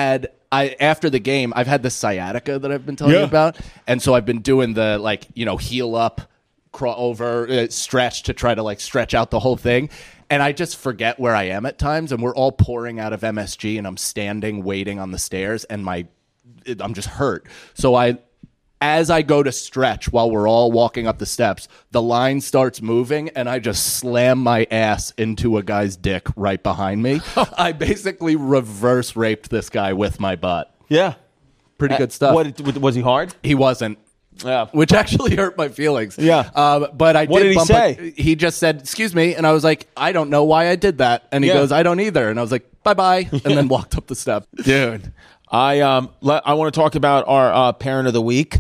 after the game, I've had the sciatica that I've been telling you about. And so I've been doing the heel up, crawl over, stretch to try to like stretch out the whole thing. And I just forget where I am at times. And we're all pouring out of MSG and I'm standing waiting on the stairs and I'm just hurt. So as I go to stretch while we're all walking up the steps, the line starts moving and I just slam my ass into a guy's dick right behind me. I basically reverse raped this guy with my butt. Yeah. Pretty good stuff. Was he hard? He wasn't. Yeah. Which actually hurt my feelings. Yeah. But I What did he say? He just said, excuse me. And I was like, I don't know why I did that. And he goes, I don't either. And I was like, bye-bye. And then walked up the step. Dude. I want to talk about our Parent of the Week,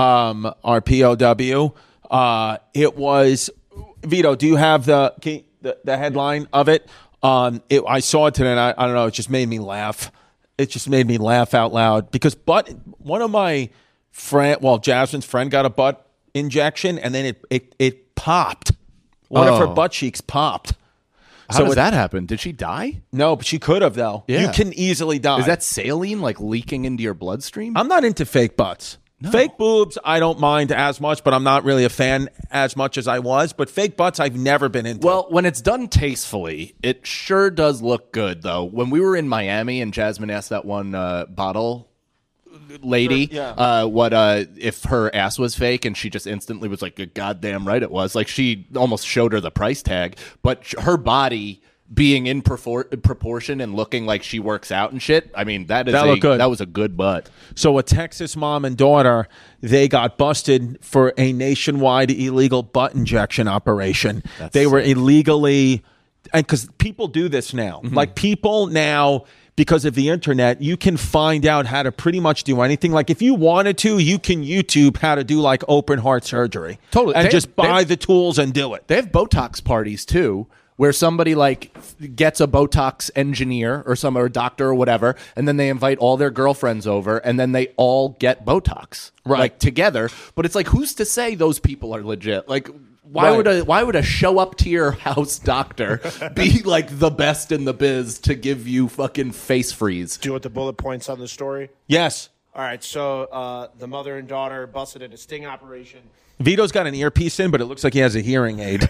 our POW. It was, Vito, do you have the headline of it? I saw it today and I don't know, it just made me laugh. It just made me laugh out loud because one of my Jasmine's friend got a butt injection and then it popped. One of her butt cheeks popped. How does that happen? Did she die? No, but she could have, though. Yeah. You can easily die. Is that saline, like, leaking into your bloodstream? I'm not into fake butts. No. Fake boobs, I don't mind as much, but I'm not really a fan as much as I was. But fake butts, I've never been into. Well, when it's done tastefully, it sure does look good, though. When we were in Miami and Jasmine asked that one bottle lady if her ass was fake, and she just instantly was like, goddamn right it was. Like, she almost showed her the price tag, but her body being in proportion and looking like she works out and shit, I mean, that was a good butt. So a Texas mom and daughter, they got busted for a nationwide illegal butt injection operation. They were illegally, and because people do this now, like people now, because of the internet, you can find out how to pretty much do anything. Like if you wanted to, you can YouTube how to do like open heart surgery. Totally. And just buy the tools and do it. They have Botox parties too, where somebody like gets a Botox engineer or a doctor or whatever, and then they invite all their girlfriends over, and then they all get Botox like together. But it's like, who's to say those people are legit? Like, why would a show up to your house doctor be like the best in the biz to give you fucking face freeze? Do you want the bullet points on the story? Yes. All right. So the mother and daughter busted in a sting operation. Vito's got an earpiece in, but it looks like he has a hearing aid.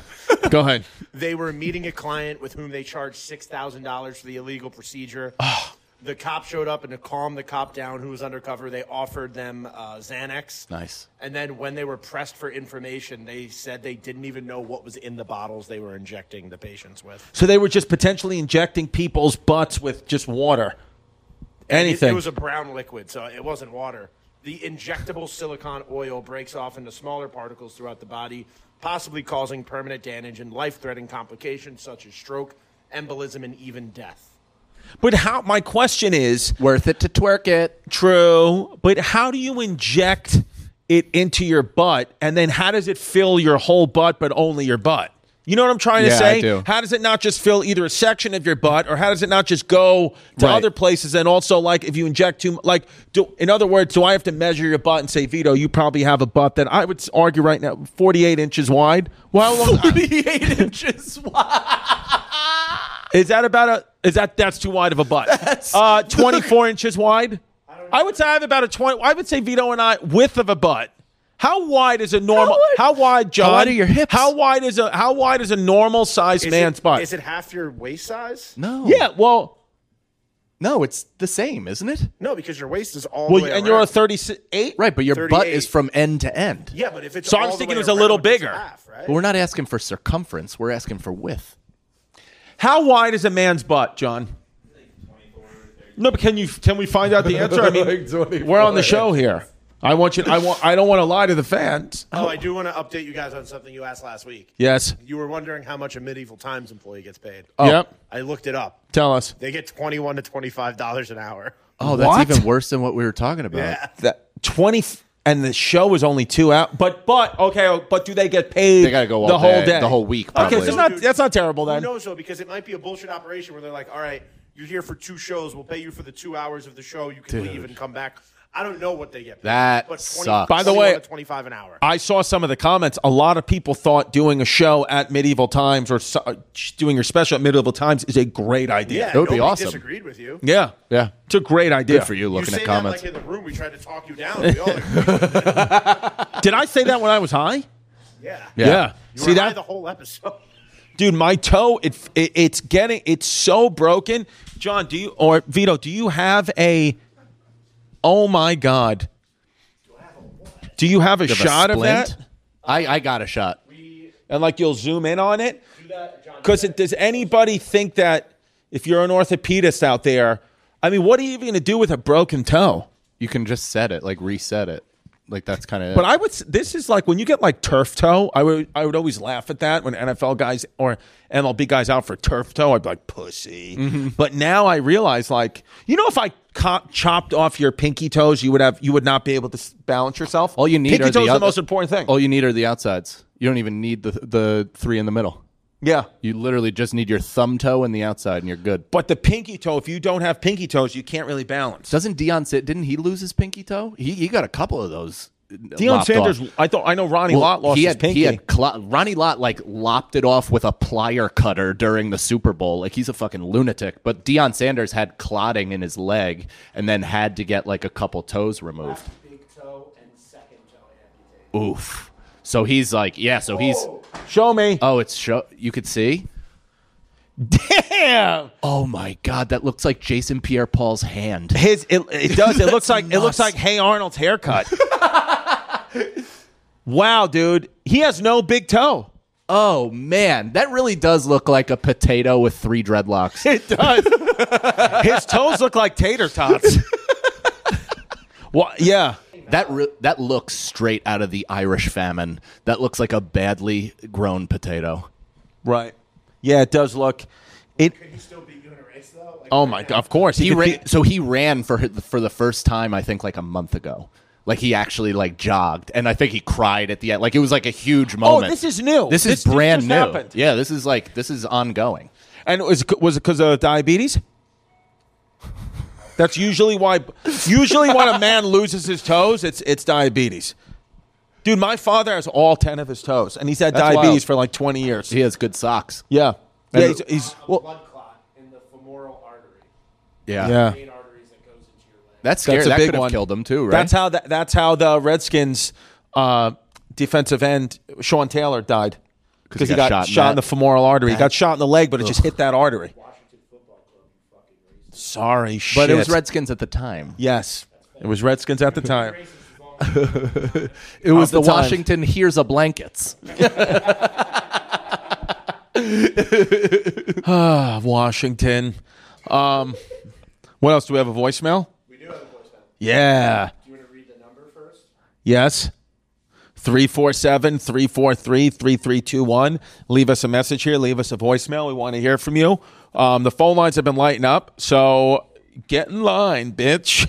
Go ahead. They were meeting a client with whom they charged $6,000 for the illegal procedure. The cop showed up, and to calm the cop down, who was undercover, they offered them Xanax. Nice. And then when they were pressed for information, they said they didn't even know what was in the bottles they were injecting the patients with. So they were just potentially injecting people's butts with just water. Anything. It was a brown liquid, so it wasn't water. The injectable silicone oil breaks off into smaller particles throughout the body, possibly causing permanent damage and life-threatening complications such as stroke, embolism, and even death. But my question is, worth it to twerk it. True, but how do you inject it into your butt, and then how does it fill your whole butt but only your butt? You know what I'm trying to say? I do. How does it not just fill either a section of your butt, or how does it not just go to other places? And also, like, if you inject in other words, do I have to measure your butt and say, Vito, you probably have a butt that I would argue right now 48 inches wide? Well, 48 inches wide. Is that about that's too wide of a butt? 24 inches wide. I would say I have about a 20. I would say Vito and I width of a butt. How wide is a normal? How wide, John? How wide are your hips? How wide is a normal sized man's butt? Is it half your waist size? No. Yeah, well, No, it's the same, isn't it? No, because your waist is all the way and around. you're a 38. Right, but your butt 38. is from end to end. Yeah, but if it's So I all was the thinking way it was a little around, it's bigger. half, right? But we're not asking for circumference. We're asking for width. How wide is a man's butt, John? No, but can we find out the answer? I mean, we're on the show here. I don't want to lie to the fans. Oh, I do want to update you guys on something you asked last week. Yes. You were wondering how much a Medieval Times employee gets paid. Oh. Yep. I looked it up. Tell us. They get $21 to $25 an hour. Oh, that's What? even worse than what we were talking about. Yeah. That 20 and the show is only 2 hours. But do they get paid? They gotta go all the whole day, day, the whole week, Okay, probably. so that's not terrible Who then. knows, though, because it might be a bullshit operation where they're like, all right, you're here for 2 shows. We'll pay you for the 2 hours of the show. You can leave and come back. I don't know what they get paid. That but sucks. By the way, 25 an hour. I saw some of the comments. A lot of people thought doing a show at Medieval Times or doing your special at Medieval Times is a great idea. Yeah, That would be nobody awesome. disagreed with you. Yeah. Yeah. It's a great idea. Good for you You looking say at that comments. like in the room. We tried to talk you down. We all agreed. Did I say that when I was high? Yeah. Yeah. You See were high that? the whole episode. Dude, my toe, it's so broken. John, Vito, do you have oh my God. Do you have a You have a shot of splint? that? I got a shot. And like you'll zoom in on it? Because does anybody think that if you're an orthopedist out there, I mean, what are you even going to do with a broken toe? You can just set it, like reset it. Like that's kind of. But this is like when you get like turf toe, I would always laugh at that when NFL guys or MLB guys out for turf toe. I'd be like, pussy. Mm-hmm. But now I realize, like, if I chopped off your pinky toes, you would not be able to balance yourself. all you need pinky are toes the the most important thing. All you need are the outsides. You don't even need the 3 in the middle. Yeah. You literally just need your thumb toe and the outside, and you're good. But the pinky toe, if you don't have pinky toes, you can't really balance. Doesn't Deion sit? Didn't he lose his pinky toe? He got a couple of those. Deion lopped Sanders, off. I know Ronnie Lott lost his pinky. Ronnie Lott like lopped it off with a plier cutter during the Super Bowl. Like he's a fucking lunatic. But Deion Sanders had clotting in his leg and then had to get like a couple toes removed. Big toe and second toe amputated. Oof. So he's like, yeah. So he's. Show me. Oh, it's show. You could see. Damn. Oh my God, that looks like Jason Pierre-Paul's hand. It does. It looks like Hey Arnold's haircut. Wow, dude. He has no big toe. Oh man, that really does look like a potato with 3 dreadlocks. It does. His toes look like tater tots. Well, yeah. That looks straight out of the Irish famine. That looks like a badly grown potato. Right. Yeah, it does look. Can you still beat you in a race, though? Like, Oh my God! Of course, He could ran, be- so he ran for the first time, I think, like a month ago. Like he actually like jogged, and I think he cried at the end. Like it was like a huge moment. this is new. This is This brand just new. happened. Yeah, this is ongoing. And was it because of diabetes? That's usually why. Usually, when a man loses his toes, it's diabetes. Dude, my father has all 10 of his toes, and he's had That's diabetes wild. for like 20 years. He has good socks. Yeah. And- Yeah. He's blood clot in the femoral artery. Yeah, yeah. Main arteries that goes into your leg. That's scary. That's a That big could have one. killed him too, right? That's how the Redskins defensive end Sean Taylor died because he got shot in the femoral artery. He got shot in the leg, but it just hit that artery. Washington Football Club, you fucking racist. Sorry, shit. but it was Redskins at the time. Yes, it was Redskins at the time. Racist as long as It was the the time. Washington Here's a Blankets. Washington. What else? Do we have a voicemail? we do have a voicemail. Yeah. Do you want to read the number first? Yes. 347-343-3321. Leave us a message here. Leave us a voicemail. We want to hear from you. The phone lines have been lighting up, so get in line, bitch.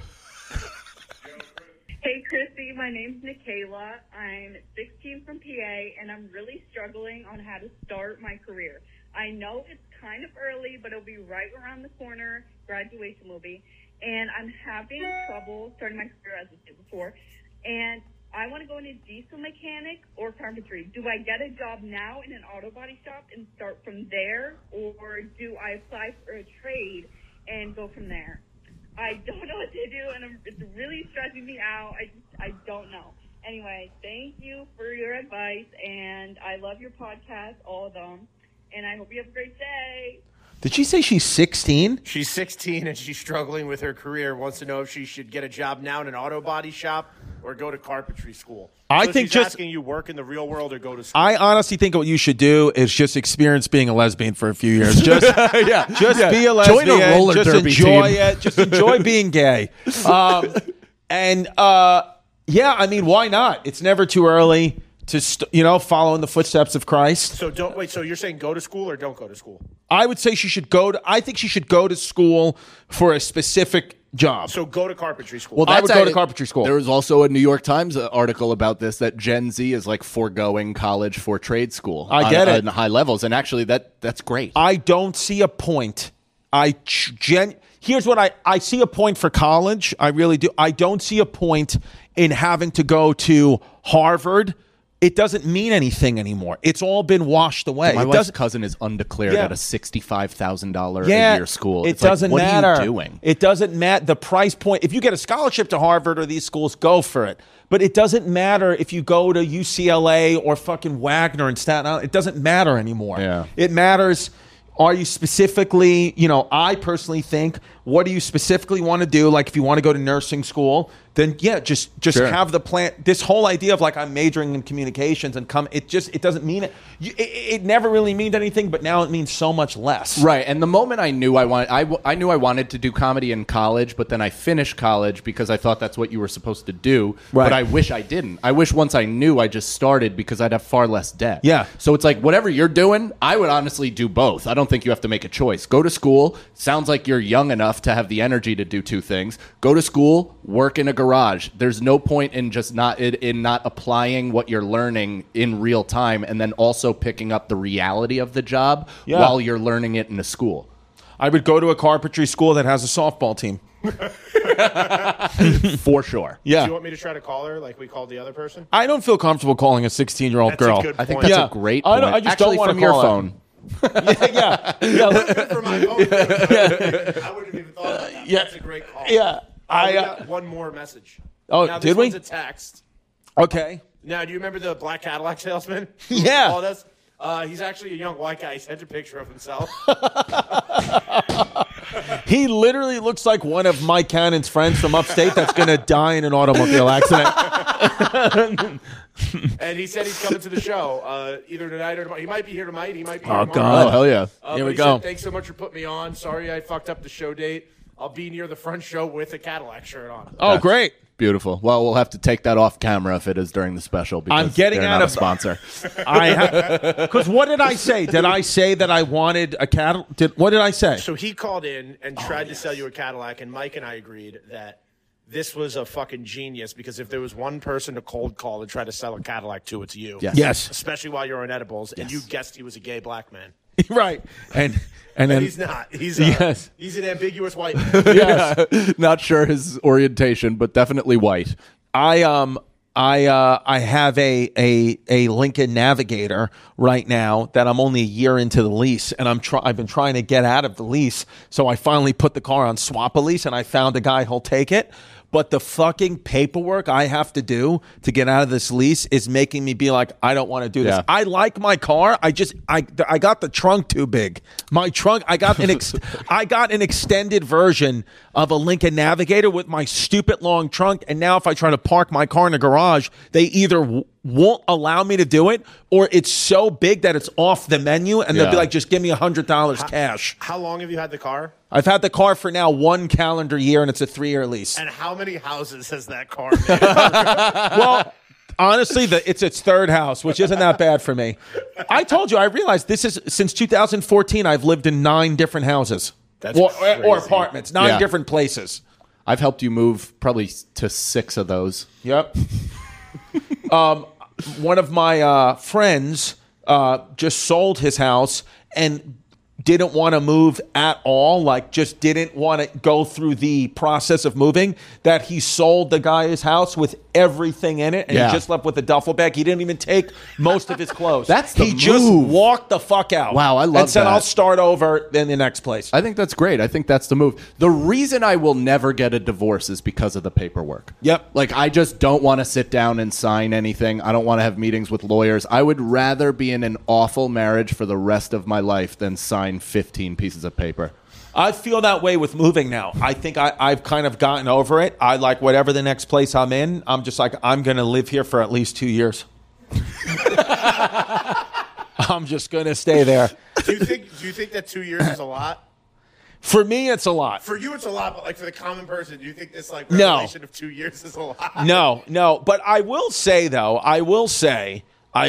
Hey, Chrissy, my name's Nikayla. I'm 16 from PA, and I'm really struggling on how to start my career. I know it's kind of early, but it'll be right around the corner. Graduation will be. And I'm having trouble starting my career, as I said before. And I want to go into diesel mechanic or carpentry. Do I get a job now in an auto body shop and start from there, or do I apply for a trade and go from there? I don't know what to do, and it's really stressing me out. I don't know. Anyway, thank you for your advice, and I love your podcast, all of them, and I hope you have a great day. Did she say she's 16? She's 16 and she's struggling with her career. Wants to know if she should get a job now in an auto body shop or go to carpentry school. I so think she's just asking you work in the real world or go to school. I honestly think what you should do is just experience being a lesbian for a few years. Just, just be a lesbian. Join a roller just derby enjoy team. it. Just enjoy being gay. Yeah, I mean, why not? It's never too early to follow in the footsteps of Christ. So don't wait. So you're saying go to school or don't go to school? I would say she should go to. I think she should go to school for a specific job. So go to carpentry school. I would go to carpentry school. There was also a New York Times article about this, that Gen Z is like foregoing college for trade school. I get it. On high levels, and actually that's great. I don't see a point. Here's what I see a point for college. I really do. I don't see a point in having to go to Harvard. It doesn't mean anything anymore. It's all been washed away. My wife's cousin is undeclared at a $65,000 a year school. It It's like, doesn't what matter. are you doing? It doesn't matter. The price point. If you get a scholarship to Harvard or these schools, go for it. But it doesn't matter if you go to UCLA or fucking Wagner in Staten Island. It doesn't matter anymore. Yeah. It matters. Are you specifically, I personally think, what do you specifically want to do? Like if you want to go to nursing school, then just Sure. have the plan. This whole idea of like I'm majoring in communications and it doesn't mean it. It never really means anything, but now it means so much less. Right, and the moment I knew I knew I wanted to do comedy in college, but then I finished college because I thought that's what you were supposed to do. Right. But I wish I didn't. I wish once I knew I just started, because I'd have far less debt. Yeah. So it's like whatever you're doing, I would honestly do both. I don't think you have to make a choice. Go to school. Sounds like you're young enough to have the energy to do two things. Go to school, work in a garage. There's no point in just not applying what you're learning in real time, and then also picking up the reality of the job while you're learning it in a school. I would go to a carpentry school that has a softball team. For sure. Yeah. Do you want me to try to call her like we called the other person? I don't feel comfortable calling a 16-year-old That's a girl. good I think point. that's Yeah. a great I point. just Actually, don't wanna from your call her. phone. yeah. For my phone. I wouldn't have even thought about that. Yeah. That's a great call. Yeah. We got one more message. Oh, now, did this we? one's a text. Okay. Now, do you remember the black Cadillac salesman? Yeah. Called us? He's actually a young white guy. He sent a picture of himself. He literally looks like one of Mike Cannon's friends from upstate that's going to die in an automobile accident. And he said he's coming to the show either tonight or tomorrow. He might be here tonight. He might be here Oh, tomorrow. God. Oh, hell yeah. Here But we he go. said, thanks so much for putting me on. Sorry I fucked up the show date. I'll be near the front show with a Cadillac shirt on. Oh, great. Beautiful. Well, we'll have to take that off camera if it is during the special, because I'm getting they're out not of- a sponsor. Because what did I say? Did I say that I wanted a Cadillac? What did I say? So he called in and tried to sell you a Cadillac, and Mike and I agreed that this was a fucking genius, because if there was one person to cold call and try to sell a Cadillac to, it's you. Yes. Yes. Especially while you're on edibles, and you guessed he was a gay black man. Right. And then And he's not. He's Yes. He's an ambiguous white man. yes. Not sure his orientation, but definitely white. I have a Lincoln Navigator right now that I'm only a year into the lease, and I've been trying to get out of the lease. So I finally put the car on swap a lease, and I found a guy who'll take it. But the fucking paperwork I have to do to get out of this lease is making me be like, I don't want to do this. Yeah. I like my car. I got the trunk too big. My trunk. I got an extended version of a Lincoln Navigator with my stupid long trunk. And now if I try to park my car in a garage, they either won't allow me to do it, or it's so big that it's off the menu, and they'll be Yeah. like, just give me $100 cash. How long have you had the car? I've had the car for now 1 calendar year, and it's a 3-year lease. And how many houses has that car made? Well, honestly, it's its third house, which isn't that bad for me. I told you, I realized this is since 2014. I've lived in 9 different houses, That's or crazy. apartments, 9 Yeah. different places. I've helped you move probably to 6 of those. Yep. One of my friends just sold his house and didn't want to move at all, like just didn't want to go through the process of moving, that he sold the guy his house with everything in it, and he just left with a duffel bag. He didn't even take most of his clothes. He just walked the fuck out. Wow, I love and said, that. I'll start over in the next place. I think that's great. I think that's the move. The reason I will never get a divorce is because of the paperwork. Yep. Like, I just don't want to sit down and sign anything. I don't want to have meetings with lawyers. I would rather be in an awful marriage for the rest of my life than sign 15 pieces of paper. I feel that way with moving now. I think I've kind of gotten over it. I like whatever the next place I'm in, I'm just like, I'm going to live here for at least 2 years. I'm just going to stay there. Do you think that 2 years is a lot? For me, it's a lot. For you, it's a lot, but like for the common person, do you think this like No. revelation of 2 years is a lot? No. But I will say, though, I will say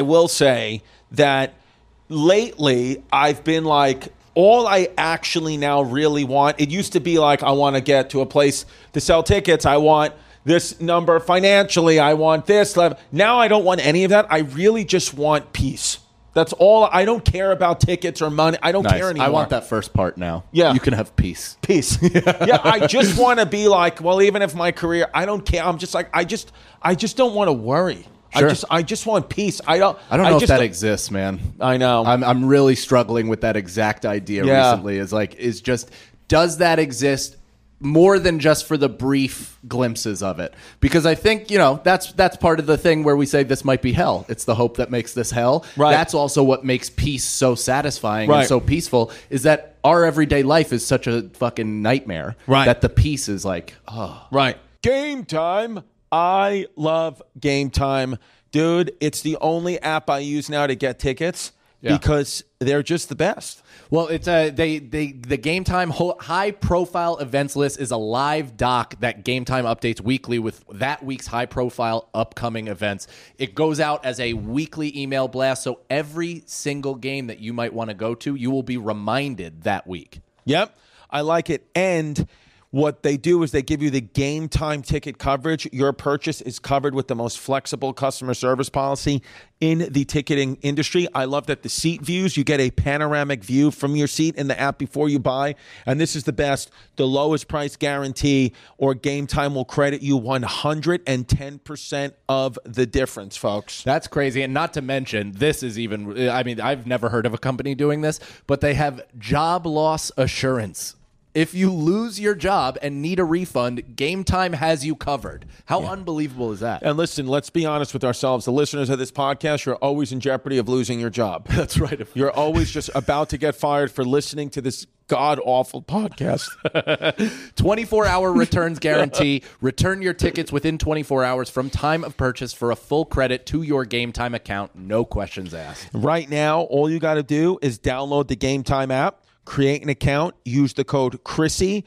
that lately I've been like, all I actually now really want, it used to be like, I want to get to a place to sell tickets. I want this number financially. I want this level. Now I don't want any of that. I really just want peace. That's all. I don't care about tickets or money. I don't care anymore. I want that first part now. Yeah. You can have peace. Peace. Yeah, I just want to be like, well, even if my career, I don't care. I'm just like, I just don't want to worry. Sure. I just want peace. I don't know if that exists, man. I know. I'm really struggling with that exact idea recently. Does that exist more than just for the brief glimpses of it? Because I think, that's part of the thing where we say this might be hell. It's the hope that makes this hell. Right. That's also what makes peace so satisfying Right. and so peaceful, is that our everyday life is such a fucking nightmare. Right. That the peace is like, oh. Right. Game Time. I love Game Time. Dude, it's the only app I use now to get tickets because they're just the best. Well, it's the Game Time high profile events list is a live doc that Game Time updates weekly with that week's high profile upcoming events. It goes out as a weekly email blast, so every single game that you might want to go to, you will be reminded that week. Yep. I like it. And what they do is they give you the Game Time ticket coverage. Your purchase is covered with the most flexible customer service policy in the ticketing industry. I love that the seat views, you get a panoramic view from your seat in the app before you buy. And this is the best, the lowest price guarantee, or Game Time will credit you 110% of the difference, folks. That's crazy. And not to mention, this is even, I mean, I've never heard of a company doing this, but they have job loss assurance. If you lose your job and need a refund, Game Time has you covered. How unbelievable is that? And listen, let's be honest with ourselves. The listeners of this podcast, you're always in jeopardy of losing your job. That's right. You're always just about to get fired for listening to this god-awful podcast. 24-hour returns guarantee. Return your tickets within 24 hours from time of purchase for a full credit to your Game Time account. No questions asked. Right now, all you got to do is download the Game Time app, create an account, use the code CHRISSY,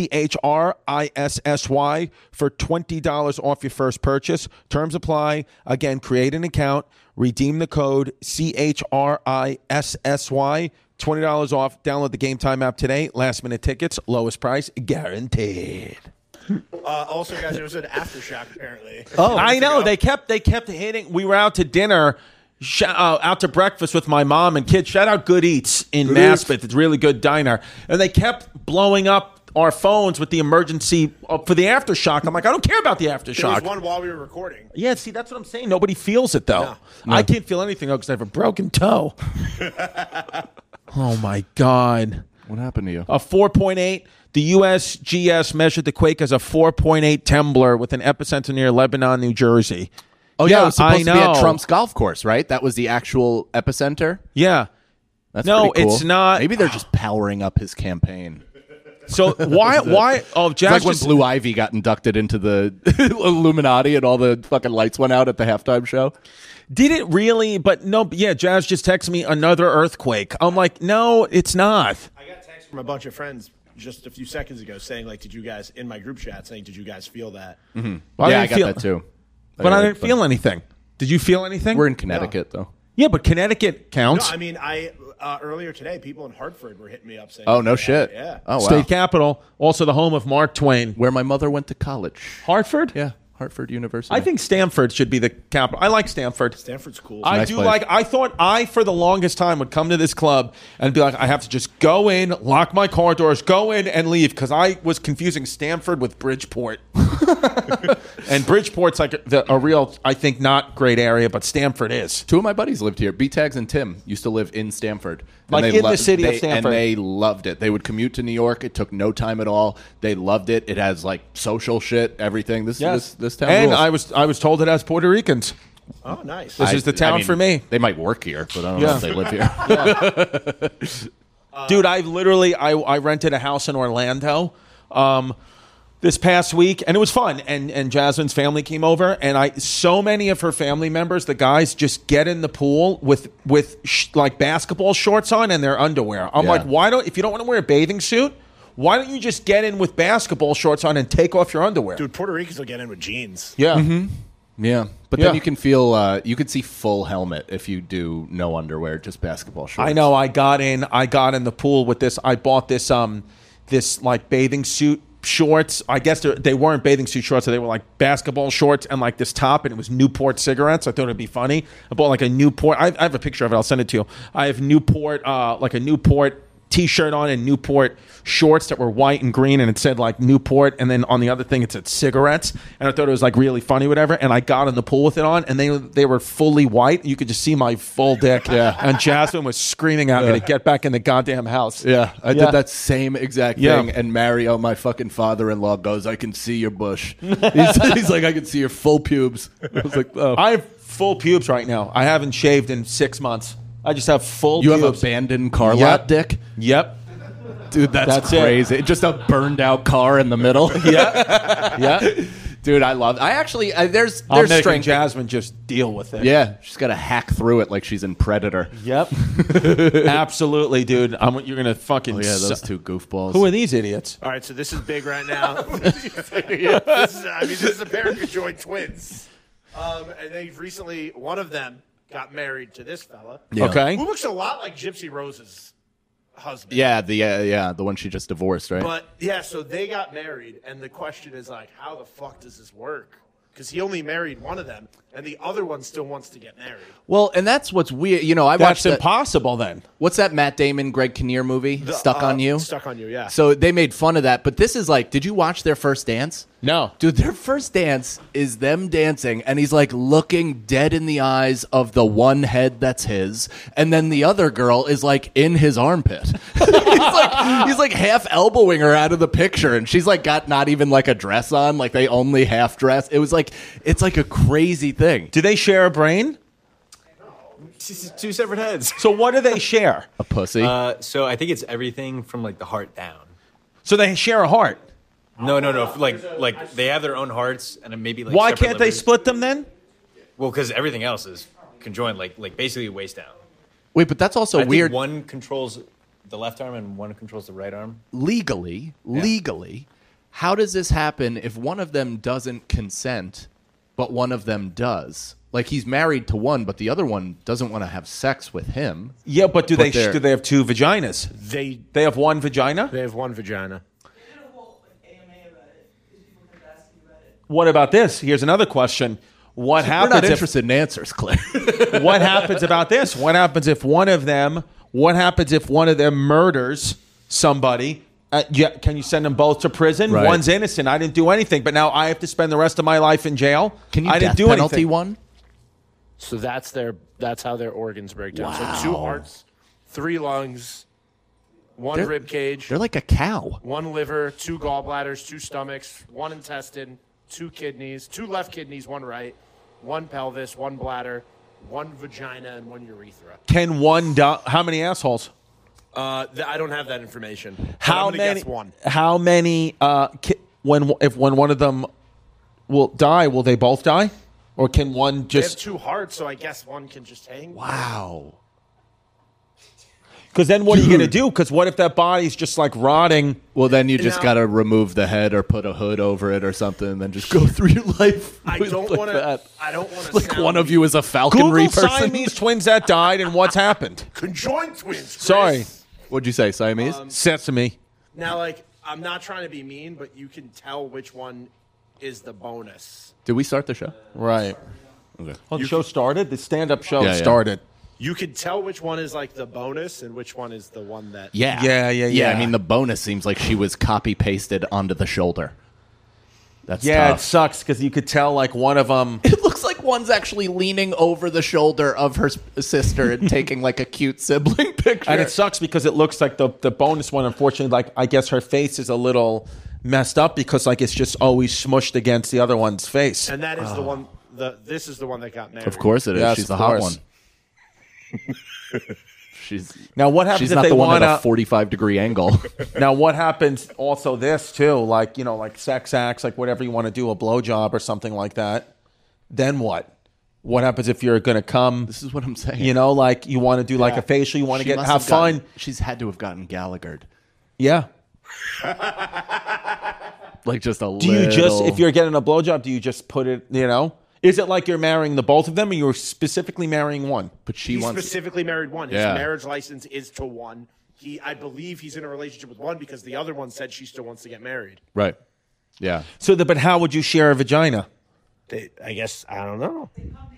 CHRISSY, for $20 off your first purchase. Terms apply. Again, create an account, redeem the code CHRISSY, $20 off. Download the Game Time app today. Last minute tickets, lowest price guaranteed. Also, guys, there was an aftershock apparently. Oh, I know. They kept hitting. We were out to dinner. Out to breakfast with my mom and kids. Shout out Good Eats in Maspeth. It's a really good diner. And they kept blowing up our phones with the emergency for the aftershock. I'm like, I don't care about the aftershock. There was one while we were recording. Yeah, see, that's what I'm saying. Nobody feels it, though. No. I can't feel anything, though, because I have a broken toe. Oh, my God. What happened to you? A 4.8. The USGS measured the quake as a 4.8 Temblor with an epicenter near Lebanon, New Jersey. Oh, yeah, it was supposed to be at Trump's golf course, right? That was the actual epicenter? Yeah. That's no, pretty cool. It's not. Maybe they're just powering up his campaign. So why? Oh, Jazz, it's like when Blue Ivy got inducted into the Illuminati and all the fucking lights went out at the halftime show. Did it really? But no, yeah, Jazz just texted me another earthquake. I'm like, no, it's not. I got text from a bunch of friends just a few seconds ago saying, like, did you guys, in my group chat, saying, did you guys feel that? Mm-hmm. Well, yeah, I got that too. But I didn't feel anything. Did you feel anything? We're in Connecticut, though. Yeah, but Connecticut counts. No, I mean, earlier today, people in Hartford were hitting me up saying, "Oh, no shit! Yeah, oh, wow. State capital, also the home of Mark Twain, where my mother went to college. Hartford. Yeah, Hartford University. I think Stanford should be the capital. I like Stanford. Stanford's cool. I nice do place. like. I thought for the longest time would come to this club and be like, I have to just go in, lock my car doors, go in and leave, because I was confusing Stanford with Bridgeport. And Bridgeport's like a real, I think, not great area, but Stanford is. Two of my buddies lived here. B-Tags and Tim used to live in Stanford. And Like they in the city of and Stanford. they loved it. They would commute to New York. It took no time at all. They loved it. It has like social shit, everything. This town and rules. I was told it has Puerto Ricans. Oh, nice. This is the town mean, for me. They might work here, but I don't know if they live here. Dude, I rented a house in Orlando this past week, and it was fun. And Jasmine's family came over, and so many of her family members, the guys, just get in the pool with like basketball shorts on and their underwear. I'm Yeah. like, if you don't want to wear a bathing suit, why don't you just get in with basketball shorts on and take off your underwear? Dude, Puerto Ricans will get in with jeans. Yeah. Yeah, but Yeah. then you can feel you could see full helmet if you do no underwear, just basketball shorts. I know. I got in the pool with this. I bought this this like bathing suit shorts. I guess they weren't bathing suit shorts, so they were like basketball shorts and like this top, and it was Newport cigarettes. I thought it'd be funny. I bought like a Newport. I have a picture of it. I'll send it to you. I have Newport, like a Newport T-shirt on and Newport shorts that were white and green, and it said like Newport, and then on the other thing it said cigarettes, and I thought it was like really funny, whatever. And I got in the pool with it on, and they were fully white. You could just see my full dick. Yeah. And Jasmine was screaming at me to get back in the goddamn house. Yeah, I Yeah. did that same exact Yeah. thing. And Mario, my fucking father-in-law, goes, "I can see your bush." He's like, "I can see your full pubes." I was like, "Oh." I have full pubes right now. I haven't shaved in 6 months. I just have full You pubes. have abandoned car Yep. lot dick? Yep. Dude, that's it. crazy. Just a burned out car in the middle. Yeah. Dude, I love I actually, there's I'm making strength. Jasmine just deal with it. Yeah, she's got to hack through it like she's in Predator. Yep. Absolutely, dude. You're going to fucking... Oh, yeah, those two goofballs. Who are these idiots? All right, so this is big right now. this is a pair of conjoined twins. And they've recently, one of them got married to this fella. Yeah. Okay. Who looks a lot like Gypsy Rose's husband. Yeah, the one she just divorced, right? But, yeah, so they got married, and the question is, like, how the fuck does this work? Because he only married one of them, and the other one still wants to get married. Well, and that's what's weird. You know, I That's watched that, impossible then. what's that Matt Damon, Greg Kinnear movie, Stuck on You? Stuck on You, yeah. So they made fun of that, but this is like, did you watch their first dance? No. Dude, their first dance is them dancing, and he's like looking dead in the eyes of the one head that's his, and then the other girl is like in his armpit. he's like half elbowing her out of the picture, and she's like got not even like a dress on, like they only half dress. It's like a crazy thing. Do they share a brain? Two separate heads. So what do they share? A pussy. So I think it's everything from like the heart down. So they share a heart. No. Like they have their own hearts and then maybe like. Why separate can't they livers. split them then? Well, because everything else is conjoined, like basically waist down. Wait, but that's also I weird. think one controls the left arm and one controls the right arm. Legally, how does this happen if one of them doesn't consent, but one of them does? Like he's married to one, but the other one doesn't want to have sex with him. Yeah, but do But they have two vaginas? They have one vagina? have one vagina. What about this? Here's another question. What We're happens not if interested in answers, Claire. what happens about this? What happens if one of them murders somebody? Can you send them both to prison? Right. One's innocent. I didn't do anything, but now I have to spend the rest of my life in jail. Can you I didn't death do penalty anything. one? So that's how their organs break down. So 2 hearts, 3 lungs, 1 rib cage, They're like a cow. 1 liver, 2 gallbladders, 2 stomachs, 1 intestine, 2 kidneys, 2 left kidneys, 1 right, 1 pelvis, 1 bladder, 1 vagina, and 1 urethra. Can one die? How many assholes? I don't have that information. But How I'm gonna many? guess 1. How many? When one of them will die, will they both die, or can one They have just? 2 hearts, so I guess 1 can just hang. Wow. Because then what are you going to do? Because what if that body's just like rotting? Well, then you just Now- got to remove the head or put a hood over it or something, and then just go through your life. I with don't like want to. that. I don't want to. Like one of you is a falconry Google person. Siamese twins that died and what's happened. conjoined twins. Chris. Sorry, What'd you say, Siamese? Sesame. Now, like, I'm not trying to be mean, but you can tell which one is the bonus. Did we start the show? Right. Okay. Oh, the show started? The stand-up show Yeah, yeah. started. You can tell which one is like the bonus and which one is the one that. Yeah. Yeah. I mean, the bonus seems like she was copy-pasted onto the shoulder. That's Yeah, tough. it sucks because you could tell like one of them. It looks like one's actually leaning over the shoulder of her sister and taking like a cute sibling picture. And it sucks because it looks like the bonus one, unfortunately, like I guess her face is a little messed up because like it's just always smushed against the other one's face. And that is the one. This is the one that got married. Of course it is. Yes, She's the of hot course. one. She's Now what happens she's if not they the one want at a 45-degree angle. Now what happens also this too, like like sex acts, like whatever you want to do, a blowjob or something like that. Then what? What happens if you're gonna come? This is what I'm saying. Like you want to do like a facial, you want to She get must have fun. gotten- she's had to have gotten Gallaghered. Yeah. Like just a Do little. you just, if you're getting a blowjob, do you just put it, Is it like you're marrying the both of them or you're specifically marrying one? But she He wants. specifically married one. His Yeah. marriage license is to one. I believe he's in a relationship with one because the other one said she still wants to get married. Right. Yeah. So, but how would you share a vagina? I guess I don't know.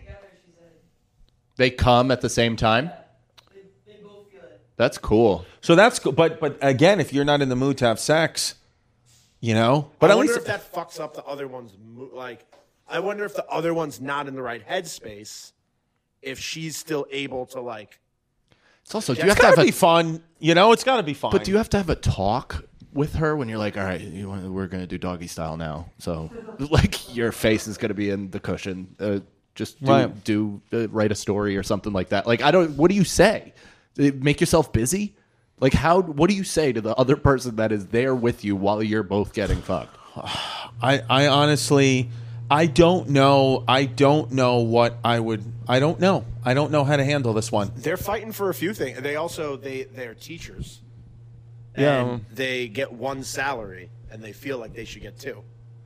They come at the same time. They both feel it. That's cool. So that's cool. But again, if you're not in the mood to have sex, But I at wonder least if that fucks up the other one's I wonder if the other one's not in the right headspace. If she's still able to It's also. Do it's you have to got have to a? be fun. It's got to be fun. But do you have to have a talk with her when you're like, all right, we're going to do doggy style now. So, like, your face is going to be in the cushion. Just write a story or something like that. Like, what do you say? Make yourself busy? Like, what do you say to the other person that is there with you while you're both getting fucked? I honestly, I don't know. I don't know what I would. I don't know. I don't know how to handle this one. they're fighting for a few things. They're teachers. Yeah. And they get one salary and they feel like they should get two.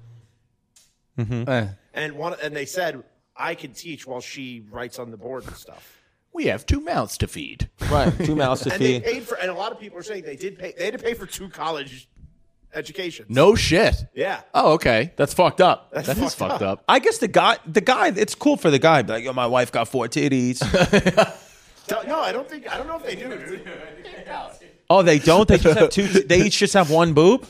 And they said I can teach while she writes on the board and stuff. We have 2 mouths to feed. Right. 2 mouths to And they feed. paid for, and a lot of people are saying they had to pay for 2 college educations. No shit. Yeah. Oh, okay. That's fucked up. That is fucked up. I guess the guy, it's cool for the guy. But like, yo, my wife got 4 titties. No, I don't know if they do, dude. Oh, they don't. They just have 2. They each just have 1 boob.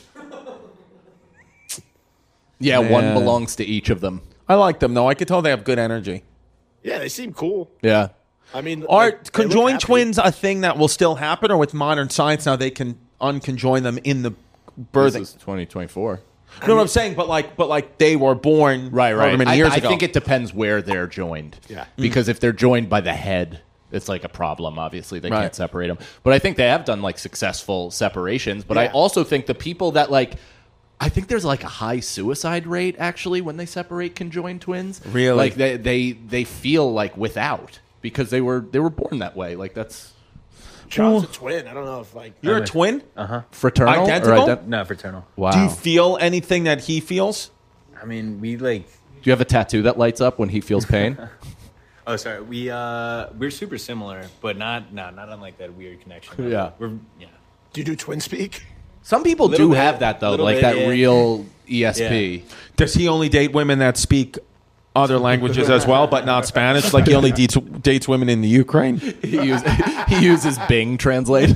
Yeah, Man. one belongs to each of them. I like them though. I could tell they have good energy. Yeah, they seem cool. Yeah. I mean, Are they look conjoined happy. twins a thing that will still happen, or with modern science now they can unconjoin them in the birthing? This is 2024. You know what I'm saying? But like they were born however many years I ago. think it depends where they're joined. Yeah. Because if they're joined by the head, it's like a problem. Obviously, they Right. can't separate them. But I think they have done like successful separations. But I Yeah. also think the people that I think there's like a high suicide rate actually when they separate conjoined twins. Really? Like they feel like without because they were born that way. Like that's John's a twin. I don't know if You're a twin. fraternal. or Identical? No, fraternal. Wow. Do you feel anything that he feels? I mean, we Do you have a tattoo that lights up when he feels pain? Oh, sorry. We're super similar, but not on like that weird connection. Yeah. Do do you do twin speak? Some people Little do bit. have that though, Little like bit, that yeah. real ESP. Does he only date women that speak other languages as well, but not Spanish? Like he only dates women in the Ukraine? He uses Bing Translate.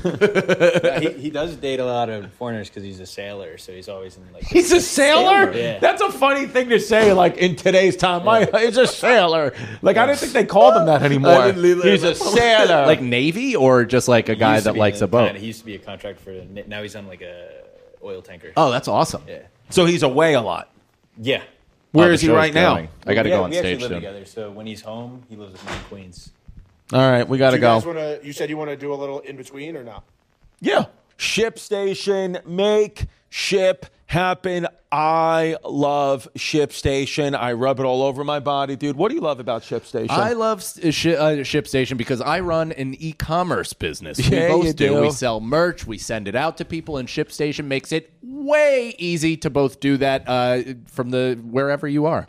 he does date a lot of foreigners because he's a sailor, so he's always in like. He's a sailor? Yeah. That's a funny thing to say, like in today's time. He's a sailor. Like I didn't think they called him that anymore. I didn't either. He's a sailor. Like Navy or just like a guy that likes a boat? He used to be a contractor for. Now he's on like a oil tanker. Oh, that's awesome. Yeah. so he's away a lot. Yeah. Where Oh, is the he show's right now? going. I got to go on we actually stage live soon. together. So when he's home, he lives with me in Queens. All right, we got to You guys go. want to? You said you want to do a little in between or not? Yeah. Ship Station, make ship happen. I love Ship Station. I rub it all over my body, dude. What do you love about Ship Station? I love ShipStation because I run an e-commerce business. Yeah, we both you do. do. We sell merch. We send it out to people, and ShipStation makes it way easy to both do that from wherever you are.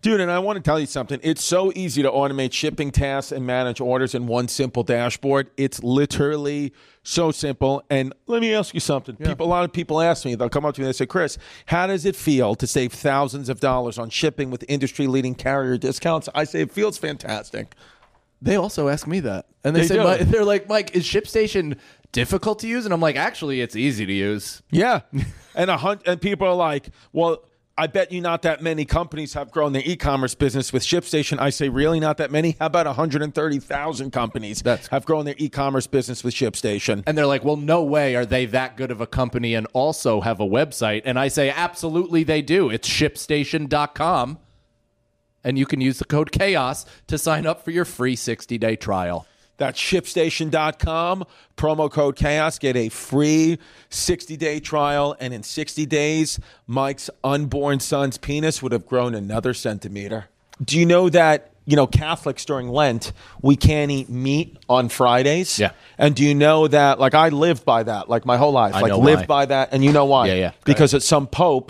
Dude, and I want to tell you something. It's so easy to automate shipping tasks and manage orders in one simple dashboard. It's literally so simple. And let me ask you something. A lot of people ask me, they'll come up to me and they say, Chris, how does it feel to save thousands of dollars on shipping with industry-leading carrier discounts? I say it feels fantastic. They also ask me that. And they say, they're like, Mike, is ShipStation difficult to use? And I'm like, actually, it's easy to use. Yeah. And people are like, well, I bet you not that many companies have grown their e-commerce business with ShipStation. I say, really, not that many? How about 130,000 companies have grown their e-commerce business with ShipStation? And they're like, well, no way are they that good of a company and also have a website. And I say, absolutely they do. It's ShipStation.com. And you can use the code CHAOS to sign up for your free 60-day trial. That's ShipStation.com, promo code CHAOS. Get a free 60-day trial. And in 60 days, Mike's unborn son's penis would have grown another centimeter. Do you know that, Catholics during Lent, we can't eat meat on Fridays? Yeah. And do you know that, I lived by that, my whole life. Lived by that. And you know why? Yeah. Because it's some pope,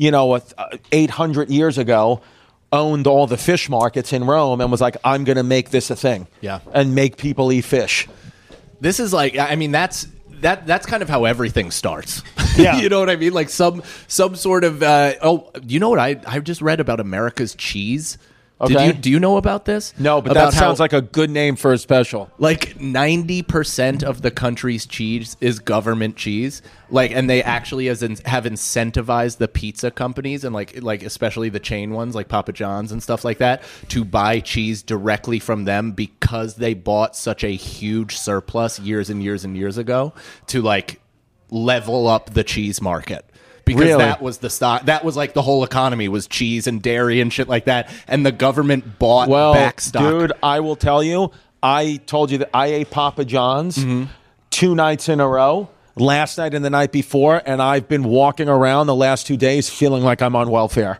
800 years ago, owned all the fish markets in Rome and was like, I'm going to make this a thing. Yeah. And make people eat fish. This is that's kind of how everything starts. Yeah. You know what I mean? Like some sort of, you know what I just read about America's cheese? Okay. Do you know about this? No, but about that sounds like a good name for a special. Like 90% of the country's cheese is government cheese. And they actually have incentivized the pizza companies and like especially the chain ones like Papa John's and stuff like that to buy cheese directly from them because they bought such a huge surplus years and years and years ago to level up the cheese market. Because that was the stock. That was the whole economy was cheese and dairy and shit like that. And the government bought back stock. Dude, I will tell you, I told you that I ate Papa John's 2 nights in a row, last night and the night before, and I've been walking around the last 2 days feeling like I'm on welfare.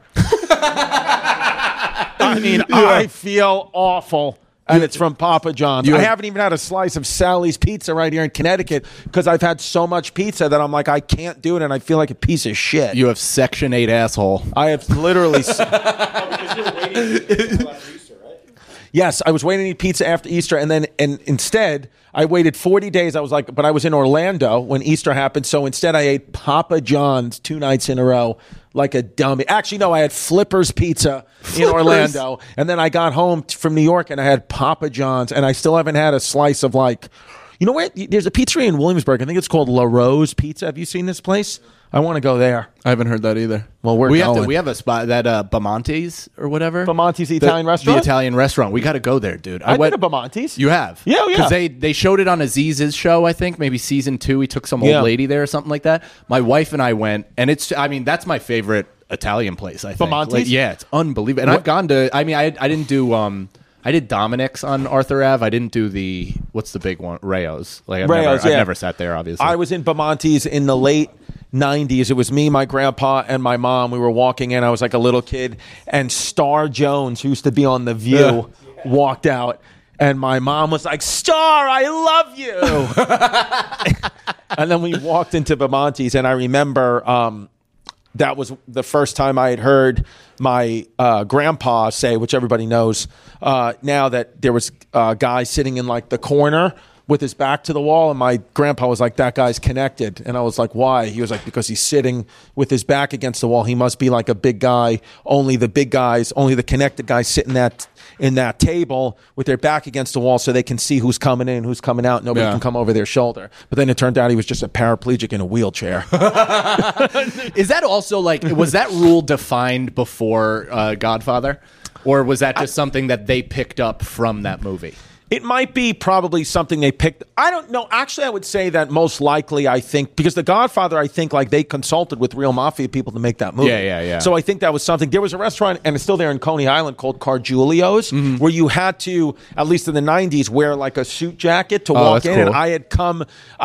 I feel awful. And it's from Papa John's. I haven't even had a slice of Sally's Pizza right here in Connecticut because I've had so much pizza that I'm like, I can't do it, and I feel like a piece of shit. You have Section 8 asshole. I have literally... Because you were waiting until after Easter, right? Yes, I was waiting to eat pizza after Easter, and instead, I waited 40 days. But I was in Orlando when Easter happened, so instead I ate Papa John's 2 nights in a row like a dummy. Actually, no, I had Flippers Pizza in Orlando, and then I got home from New York, and I had Papa John's, and I still haven't had a slice of there's a pizzeria in Williamsburg. I think it's called La Rose Pizza. Have you seen this place? I want to go there. I haven't heard that either. Well, we have a spot that Bamonte's or whatever. Bamonte's, the Italian restaurant? The Italian restaurant. We got to go there, dude. I went to Bamonte's. You have? Yeah. Because they showed it on Aziz's show, I think, maybe season 2. He took some old lady there or something like that. My wife and I went, and that's my favorite Italian place, I think. Bamonte's? Yeah, it's unbelievable. And I've gone to, I didn't do, I did Dominic's on Arthur Ave. I didn't do what's the big one? Rayo's. I've never sat there, obviously. I was in Bamonte's in the late 90s. It was me, my grandpa, and my mom. We were walking in. I was like a little kid. And Star Jones, who used to be on The View, walked out. And my mom was like, Star, I love you. And then we walked into Bamonte's. And I remember that was the first time I had heard my grandpa say, which everybody knows now, that there was a guy sitting in the corner with his back to the wall, and my grandpa was like, that guy's connected. And I was like, why? He was like, because he's sitting with his back against the wall. He must be like a big guy. Only the connected guys sit in that table with their back against the wall so they can see who's coming in, who's coming out. Nobody can come over their shoulder. But then it turned out he was just a paraplegic in a wheelchair. Is that also was that rule defined before Godfather? Or was that just something that they picked up from that movie? It might be probably something they picked. I don't know. Actually, I would say that most likely, I think, because The Godfather, I think, they consulted with real mafia people to make that movie. Yeah. So I think that was something. There was a restaurant, and it's still there in Coney Island, called Cargiulio's, where you had to, at least in the 90s, wear a suit jacket to walk in. Cool. And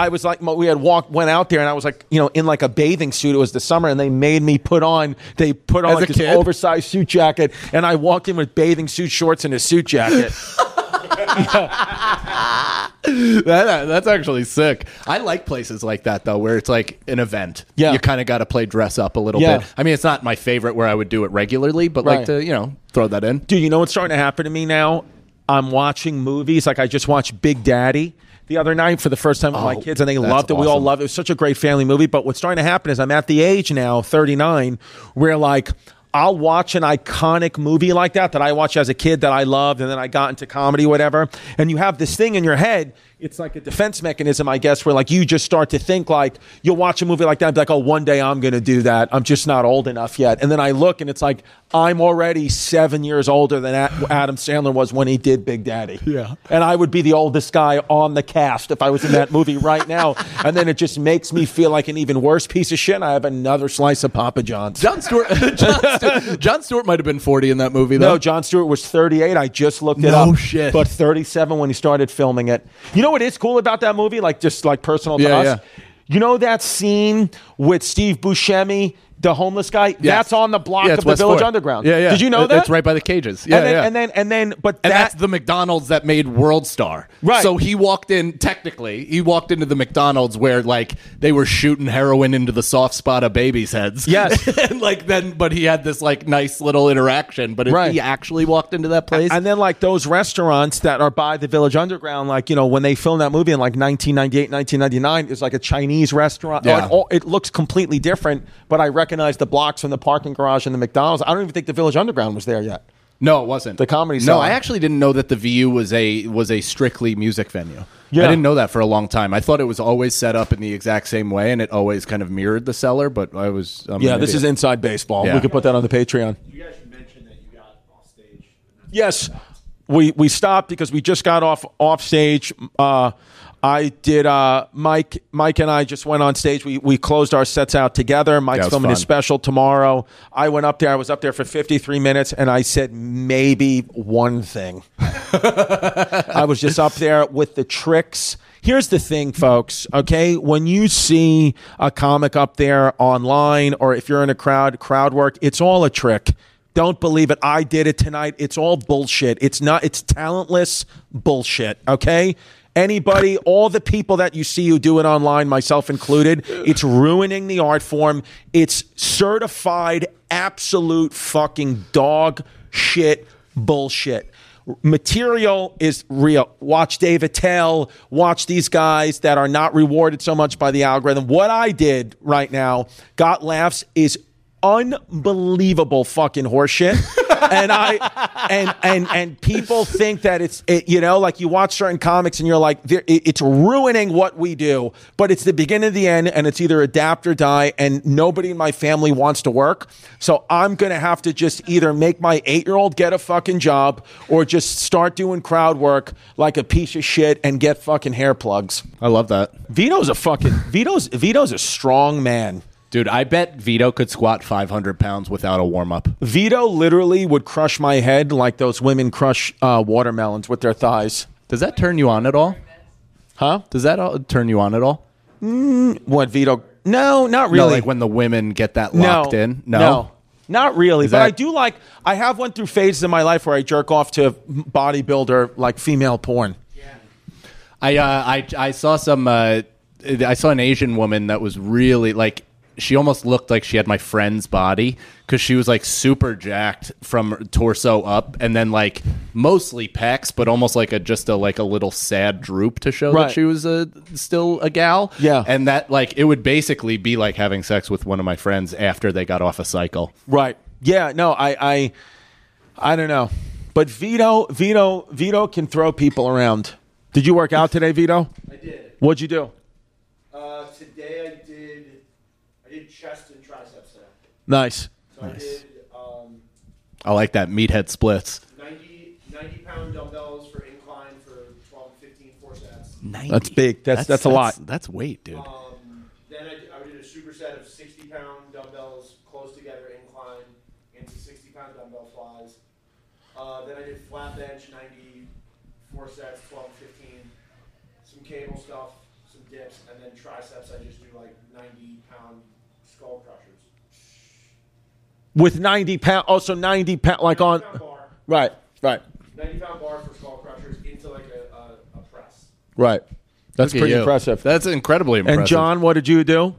went out there, and I was in a bathing suit. It was the summer, and they made me put on this oversized suit jacket, and I walked in with bathing suit shorts and a suit jacket. That's actually sick. I like places like that though, where it's like an event. Yeah. You kind of got to play dress up a little Yeah. bit. I mean, it's not my favorite where I would do it regularly, but Right. like to throw that in. Dude, you know what's starting to happen to me now? I'm watching movies. Like I just watched Big Daddy the other night for the first time with my kids, and they that's loved it. We all awesome. loved it. It was such a great family movie. But what's starting to happen is I'm at the age now, 39, where like I'll watch an iconic movie like that I watched as a kid that I loved, and then I got into comedy, whatever. And you have this thing in your head. It's like a defense mechanism, I guess, where like you just start to think like you'll watch a movie like that and be like, oh, one day I'm going to do that. I'm just not old enough yet. And then I look and it's like I'm already 7 years older than Adam Sandler was when he did Big Daddy. Yeah. And I would be the oldest guy on the cast if I was in that movie right now. And then it just makes me feel like an even worse piece of shit. And I have another slice of Papa John's. Jon Stewart might have been 40 in that movie though. No, Jon Stewart was 38. I just looked it No up. shit. But 37 when he started filming it. You know what is cool about that movie? Like just like personal to us? Yeah. You know that scene with Steve Buscemi, the homeless guy? Yes. That's on the block Yeah, of it's the West Village Fort. Underground. Yeah, yeah. Did you know that? It's right by the cages. Yeah, and then, but And that, that's the McDonald's that made World Star. Right. So he walked into the McDonald's where like they were shooting heroin into the soft spot of babies' heads. Yes. And but he had this like nice little interaction. But if Right. he actually walked into that place, and then like those restaurants that are by the Village Underground, like, you know, when they filmed that movie in like 1998, 1999, it's like a Chinese restaurant. Yeah. It looks completely different, but I recognize the blocks from the parking garage and the McDonald's. I don't even think the Village Underground was there yet. no, it wasn't The Comedy No, Cellar. I actually didn't know that the VU was a strictly music venue. Yeah. I didn't know that for a long time. I thought it was always set up in the exact same way, and it always kind of mirrored the Cellar. But I'm This an is idiot. Inside Baseball. Yeah. We could put that on the Patreon. You guys should mention that you got off stage. Yes, we stopped because we just got off stage. I did. Mike and I just went on stage. We closed our sets out together. Mike's Yeah, it was filming his fun. special tomorrow. I went up there. I was up there for 53 minutes, and I said maybe one thing. I was just up there with the tricks. Here's the thing, folks, okay? When you see a comic up there online, or if you're in a crowd work, it's all a trick. Don't believe it. I did it tonight. It's all bullshit. It's talentless bullshit, okay? Anybody, all the people that you see who do it online, myself included, it's ruining the art form. It's certified absolute fucking dog shit bullshit. Material is real. Watch Dave Attell. Watch these guys that are not rewarded so much by the algorithm. What I did right now, got laughs, is unbelievable fucking horseshit. and people think that it's like you watch certain comics and you're like, it's ruining what we do, but it's the beginning of the end, and it's either adapt or die, and nobody in my family wants to work. So I'm gonna have to just either make my 8-year-old get a fucking job or just start doing crowd work like a piece of shit and get fucking hair plugs. I love that. Vito's a strong man. Dude, I bet Vito could squat 500 pounds without a warm-up. Vito literally would crush my head like those women crush watermelons with their thighs. Does that turn you on at all? Huh? Does that turn you on at all? What, Vito? No, not really. No, like when the women get that locked in? No, not really. Is But that- I do like, I have went through phases in my life where I jerk off to bodybuilder, like female porn. I saw I saw an Asian woman that was really like, she almost looked like she had my friend's body because she was like super jacked from torso up, and then like mostly pecs, but almost like a little sad droop to show Right. that she was still a gal. Yeah. And that like it would basically be like having sex with one of my friends after they got off a cycle. Right. Yeah, no, I don't know. But Vito can throw people around. Did you work out today, Vito? I did. What'd you do? Today I did chest and triceps today. Nice. So I did I like that meathead splits. 90-pound dumbbells for incline for 12 to 15 4 sets. 90. That's big. That's a lot. That's weight, dude. Then I did a superset of 60-pound dumbbells close together incline into 60-pound dumbbell flies. Then I did flat bench 94 sets, 12 to 15. Some cable stuff, some dips, and then triceps I just do like 90-pound skull crushers. With 90 pounds, also 90 pounds, like on, 90-pound bar. right. 90-pound bar for skull crushers into Right. That's Look at pretty you. impressive. That's incredibly impressive. And John, what did you do?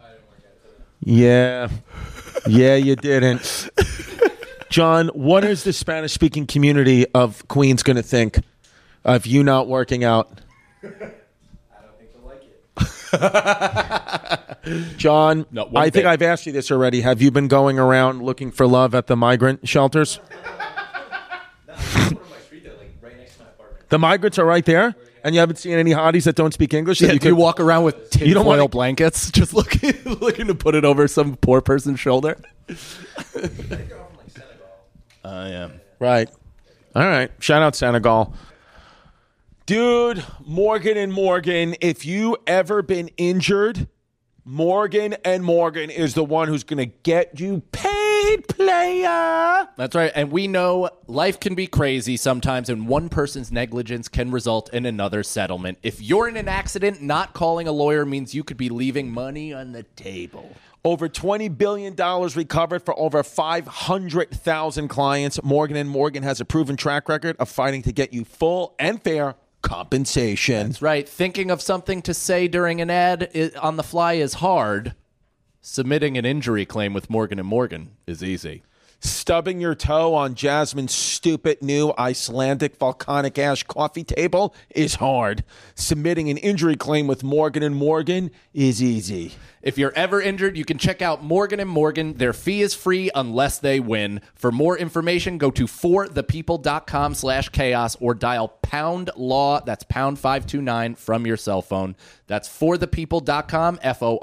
Yeah. Yeah, you didn't. John, what is the Spanish-speaking community of Queens going to think of you not working out? I don't think they'll like it. John, No, one I think thing. I've asked you this already. Have you been going around looking for love at the migrant shelters? There's one on my street there, like right next to my apartment. The migrants are right there? And you haven't seen any hotties that don't speak English? Yeah, that you walk around with You don't tinfoil wanna- blankets, just looking to put it over some poor person's shoulder. I think they're all from like Senegal. Yeah. Right. All right. Shout out Senegal. Dude, Morgan and Morgan, if you ever been injured, Morgan and Morgan is the one who's going to get you paid, player. That's right. And we know life can be crazy sometimes, and one person's negligence can result in another's settlement. If you're in an accident, not calling a lawyer means you could be leaving money on the table. Over $20 billion recovered for over 500,000 clients. Morgan & Morgan has a proven track record of fighting to get you full and fair compensation. That's right. Thinking of something to say during an ad on the fly is hard. Submitting an injury claim with Morgan & Morgan is easy. Stubbing your toe on Jasmine's stupid new Icelandic volcanic ash coffee table is hard. Submitting an injury claim with Morgan & Morgan is easy. If you're ever injured, you can check out Morgan & Morgan. Their fee is free unless they win. For more information, go to forthepeople.com/chaos or dial pound law. That's pound 529 from your cell phone. That's forthepeople.com,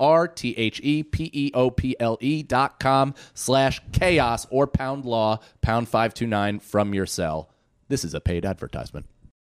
forthepeople.com/chaos or pound law, pound 529 from your cell. This is a paid advertisement.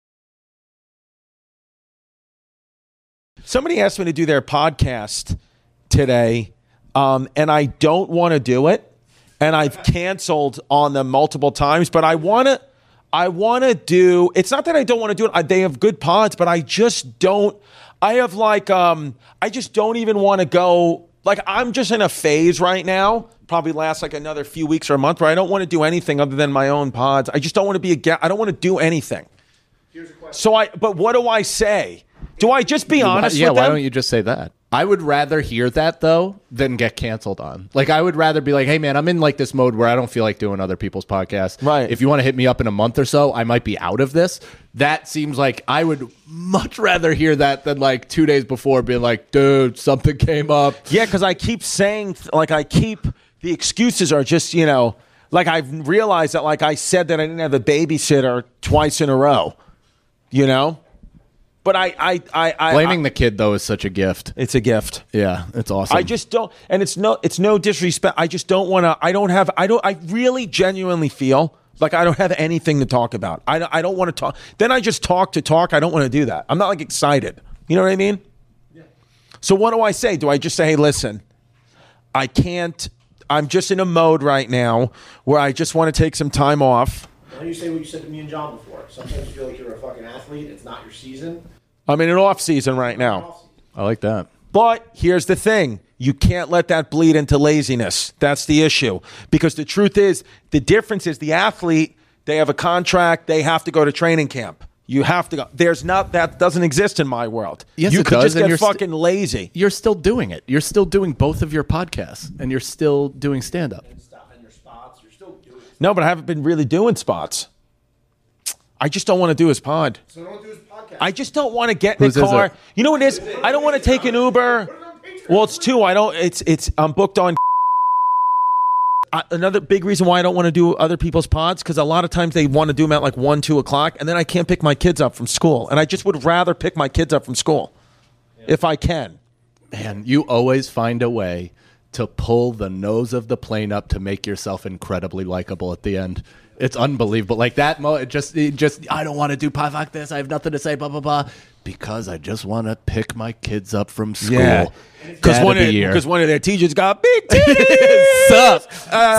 Somebody asked me to do their podcast today, and I don't want to do it, and I've canceled on them multiple times, but I want to do, it's not that I don't want to do it. They have good pods, but I just don't, I have like, I just don't even want to go, like I'm just in a phase right now, probably last like another few weeks or a month, where I don't want to do anything other than my own pods. I just don't want to be I don't want to do anything. Here's a question. So but what do I say? Do I just be honest Yeah, with them? why don't you just say that? I would rather hear that, though, than get canceled on. Like, I would rather be like, hey, man, I'm in, like, this mode where I don't feel like doing other people's podcasts. Right. If you want to hit me up in a month or so, I might be out of this. That seems like I would much rather hear that than, like, 2 days before being like, dude, something came up. Yeah, because I keep saying, like, the excuses are just, like I've realized that, like, I said that I didn't have a babysitter twice in a row, But I Blaming the kid, though, is such a gift. it's a gift. Yeah, it's awesome. I just don't, and it's no disrespect. I just don't want to. I really genuinely feel like I don't have anything to talk about. I don't want to talk. Then I just talk to talk. I don't want to do that. I'm not like excited. You know what I mean? Yeah. So what do I say? Do I just say, hey, listen, I can't. I'm just in a mode right now where I just want to take some time off. Why don't you say what you said to me and John before? Sometimes you feel like you're a fucking athlete. It's not your season. I'm in an off season right now. I like that. But here's the thing. You can't let that bleed into laziness. That's the issue. Because the truth is, the difference is the athlete, they have a contract, they have to go to training camp. You have to go. That doesn't exist in my world. Yes, you it could does, just and get you're fucking lazy. You're still doing it. You're still doing both of your podcasts, and you're still doing stand-up. And your spots, you're still doing it. No, but I haven't been really doing spots. I just don't want to do his pod. So don't do his podcast. I just don't want to get in Whose the is car. it? You know what it is? I don't want to take an Uber. Well, it's two. I'm booked on. Another big reason why I don't want to do other people's pods, because a lot of times they want to do them at like 1, 2 o'clock, and then I can't pick my kids up from school. And I just would rather pick my kids up from school if I can. Man, you always find a way to pull the nose of the plane up to make yourself incredibly likable at the end. It's unbelievable. Like that, it just I don't want to do pod like this. I have nothing to say, blah, blah, blah. Because I just want to pick my kids up from school. Yeah. Because one of their teachers got big titties. Sup?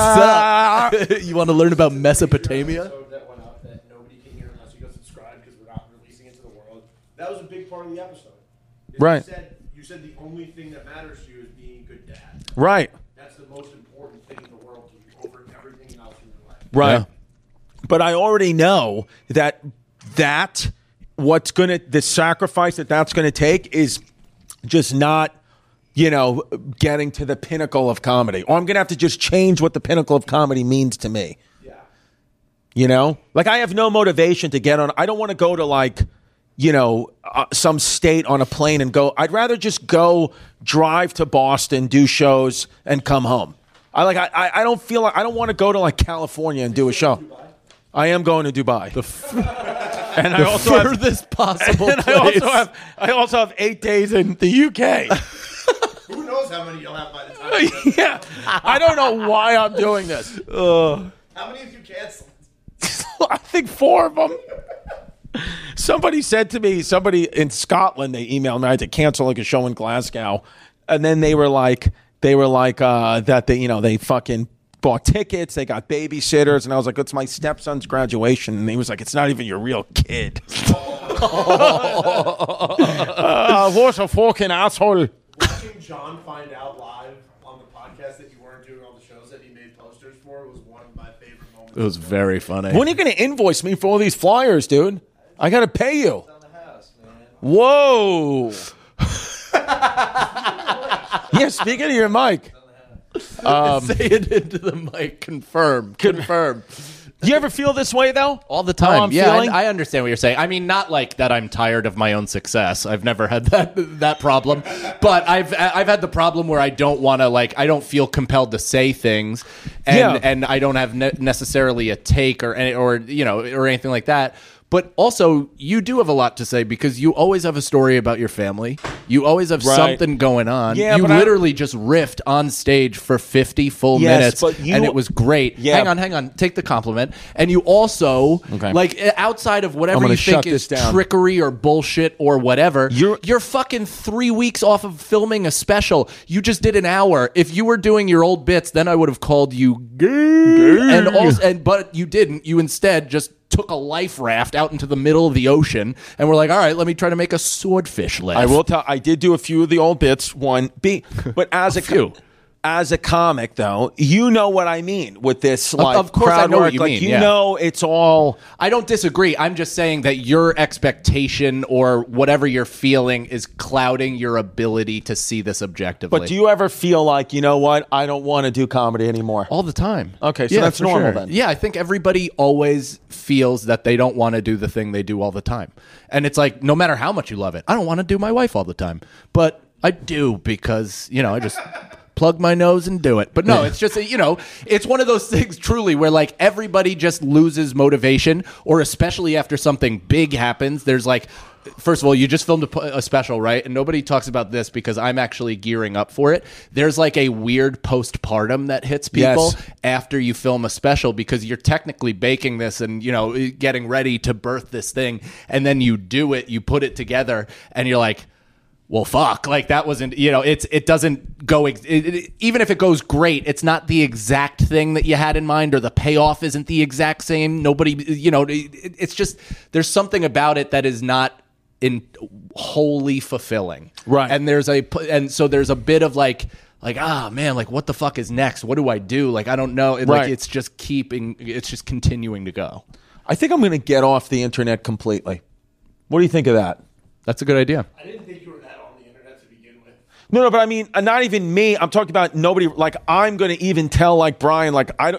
Sup? You want to learn about Mesopotamia? Episode that went up that nobody can hear unless you go subscribe because we're not releasing it to the world. That was a big part of the episode. Is Right. You said the only thing that matters to you is being a good dad. Right. That's the most important thing in the world to you over everything else in your life. Right. Yeah. But I already know that the sacrifice that's going to take is just not, getting to the pinnacle of comedy. Or I'm going to have to just change what the pinnacle of comedy means to me. Yeah. Like I have no motivation to get on. I don't want to go to some state on a plane and go. I'd rather just go drive to Boston, do shows, and come home. I don't feel like I don't want to go to like California and do a show. I am going to Dubai. And I also furthest possible and place. I also have 8 days in the UK. Who knows how many you'll have by the time? Yeah, I don't know why I'm doing this. How many have you canceled? I think 4 of them. Somebody said to me, somebody in Scotland, they emailed me. I had to cancel like a show in Glasgow, and then they were like that they fucking bought tickets, they got babysitters, and I was like, it's my stepson's graduation, and he was like, it's not even your real kid. What a fucking asshole. Watching John find out live on the podcast that you weren't doing all the shows that he made posters for was one of my favorite moments. It was very funny. When are you going to invoice me for all these flyers, dude? I got to pay you. On the house, man. Whoa. Yeah, speaking of your mic. Say it into the mic. Confirm. Do you ever feel this way, though? All the How time. I'm Yeah, feeling? I understand what you're saying. I mean, not like that I'm tired of my own success. I've never had that problem. But I've had the problem where I don't want to, I don't feel compelled to say things. And I don't have necessarily a take or anything like that. But also, you do have a lot to say because you always have a story about your family. You always have something going on. Yeah, you but literally just riffed on stage for 50 full minutes, and it was great. Yeah. Hang on. Take the compliment. And you also, outside of whatever you think is trickery or bullshit or whatever, you're fucking 3 weeks off of filming a special. You just did an hour. If you were doing your old bits, then I would have called you gay. But you didn't. You instead just took a life raft out into the middle of the ocean and we're like, all right, let me try to make a swordfish laugh. I will tell. I did do a few of the old bits. But as as a comic, though, you know what I mean with this. Of course, I know what you mean. You know, it's all. I don't disagree. I'm just saying that your expectation or whatever you're feeling is clouding your ability to see this objectively. But do you ever feel like, you know what? I don't want to do comedy anymore. All the time. Okay, so that's normal then. Yeah, I think everybody always feels that they don't want to do the thing they do all the time. And it's like, no matter how much you love it, I don't want to do my wife all the time. But I do because, I just plug my nose and do it. But no, it's just, it's one of those things truly where everybody just loses motivation, or especially after something big happens. There's first of all, you just filmed a special, right? And nobody talks about this because I'm actually gearing up for it. There's a weird postpartum that hits people after you film a special because you're technically baking this and, getting ready to birth this thing. And then you do it, you put it together and you're like, well, fuck, that wasn't, it doesn't go, even if it goes great, it's not the exact thing that you had in mind, or the payoff isn't the exact same. Nobody, it's just, there's something about it that is not wholly fulfilling. Right. And so there's a bit of man, what the fuck is next? What do I do? I don't know. It's just continuing to go. I think I'm going to get off the internet completely. What do you think of that? That's a good idea. I didn't think you were that on the internet to begin with. No, but I mean, not even me. I'm talking about nobody. I'm going to even tell Brian.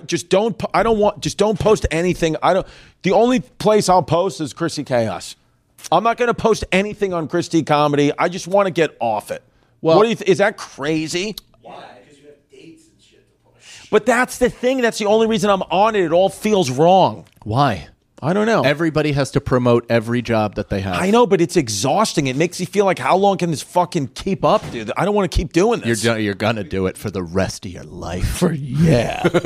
Don't post anything. The only place I'll post is Chrissy Chaos. I'm not going to post anything on Christy Comedy. I just want to get off it. Well, what do you is that crazy? Why? Because you have dates and shit to push. But that's the thing. That's the only reason I'm on it. It all feels wrong. Why? I don't know. Everybody has to promote every job that they have. I know, but it's exhausting. It makes you feel like, how long can this fucking keep up, dude? I don't want to keep doing this. You're gonna do it for the rest of your life. Yeah. You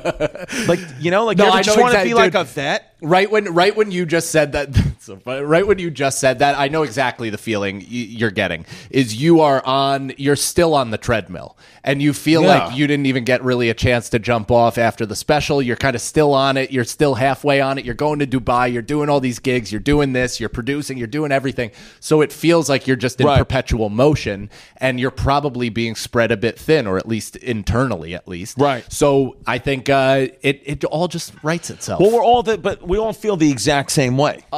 I just want to be like a vet. Right when you just said that, right when you just said that, I know exactly the feeling you're getting. Is you're still on the treadmill, and you feel like you didn't even get really a chance to jump off after the special. You're kind of still on it. You're still halfway on it. You're going to Dubai. You're doing all these gigs. You're doing this. You're producing. You're doing everything. So it feels like you're just in perpetual motion, and you're probably being spread a bit thin, or at least internally, at least. Right. So I think it all just writes itself. Well, we all feel the exact same way. 100%.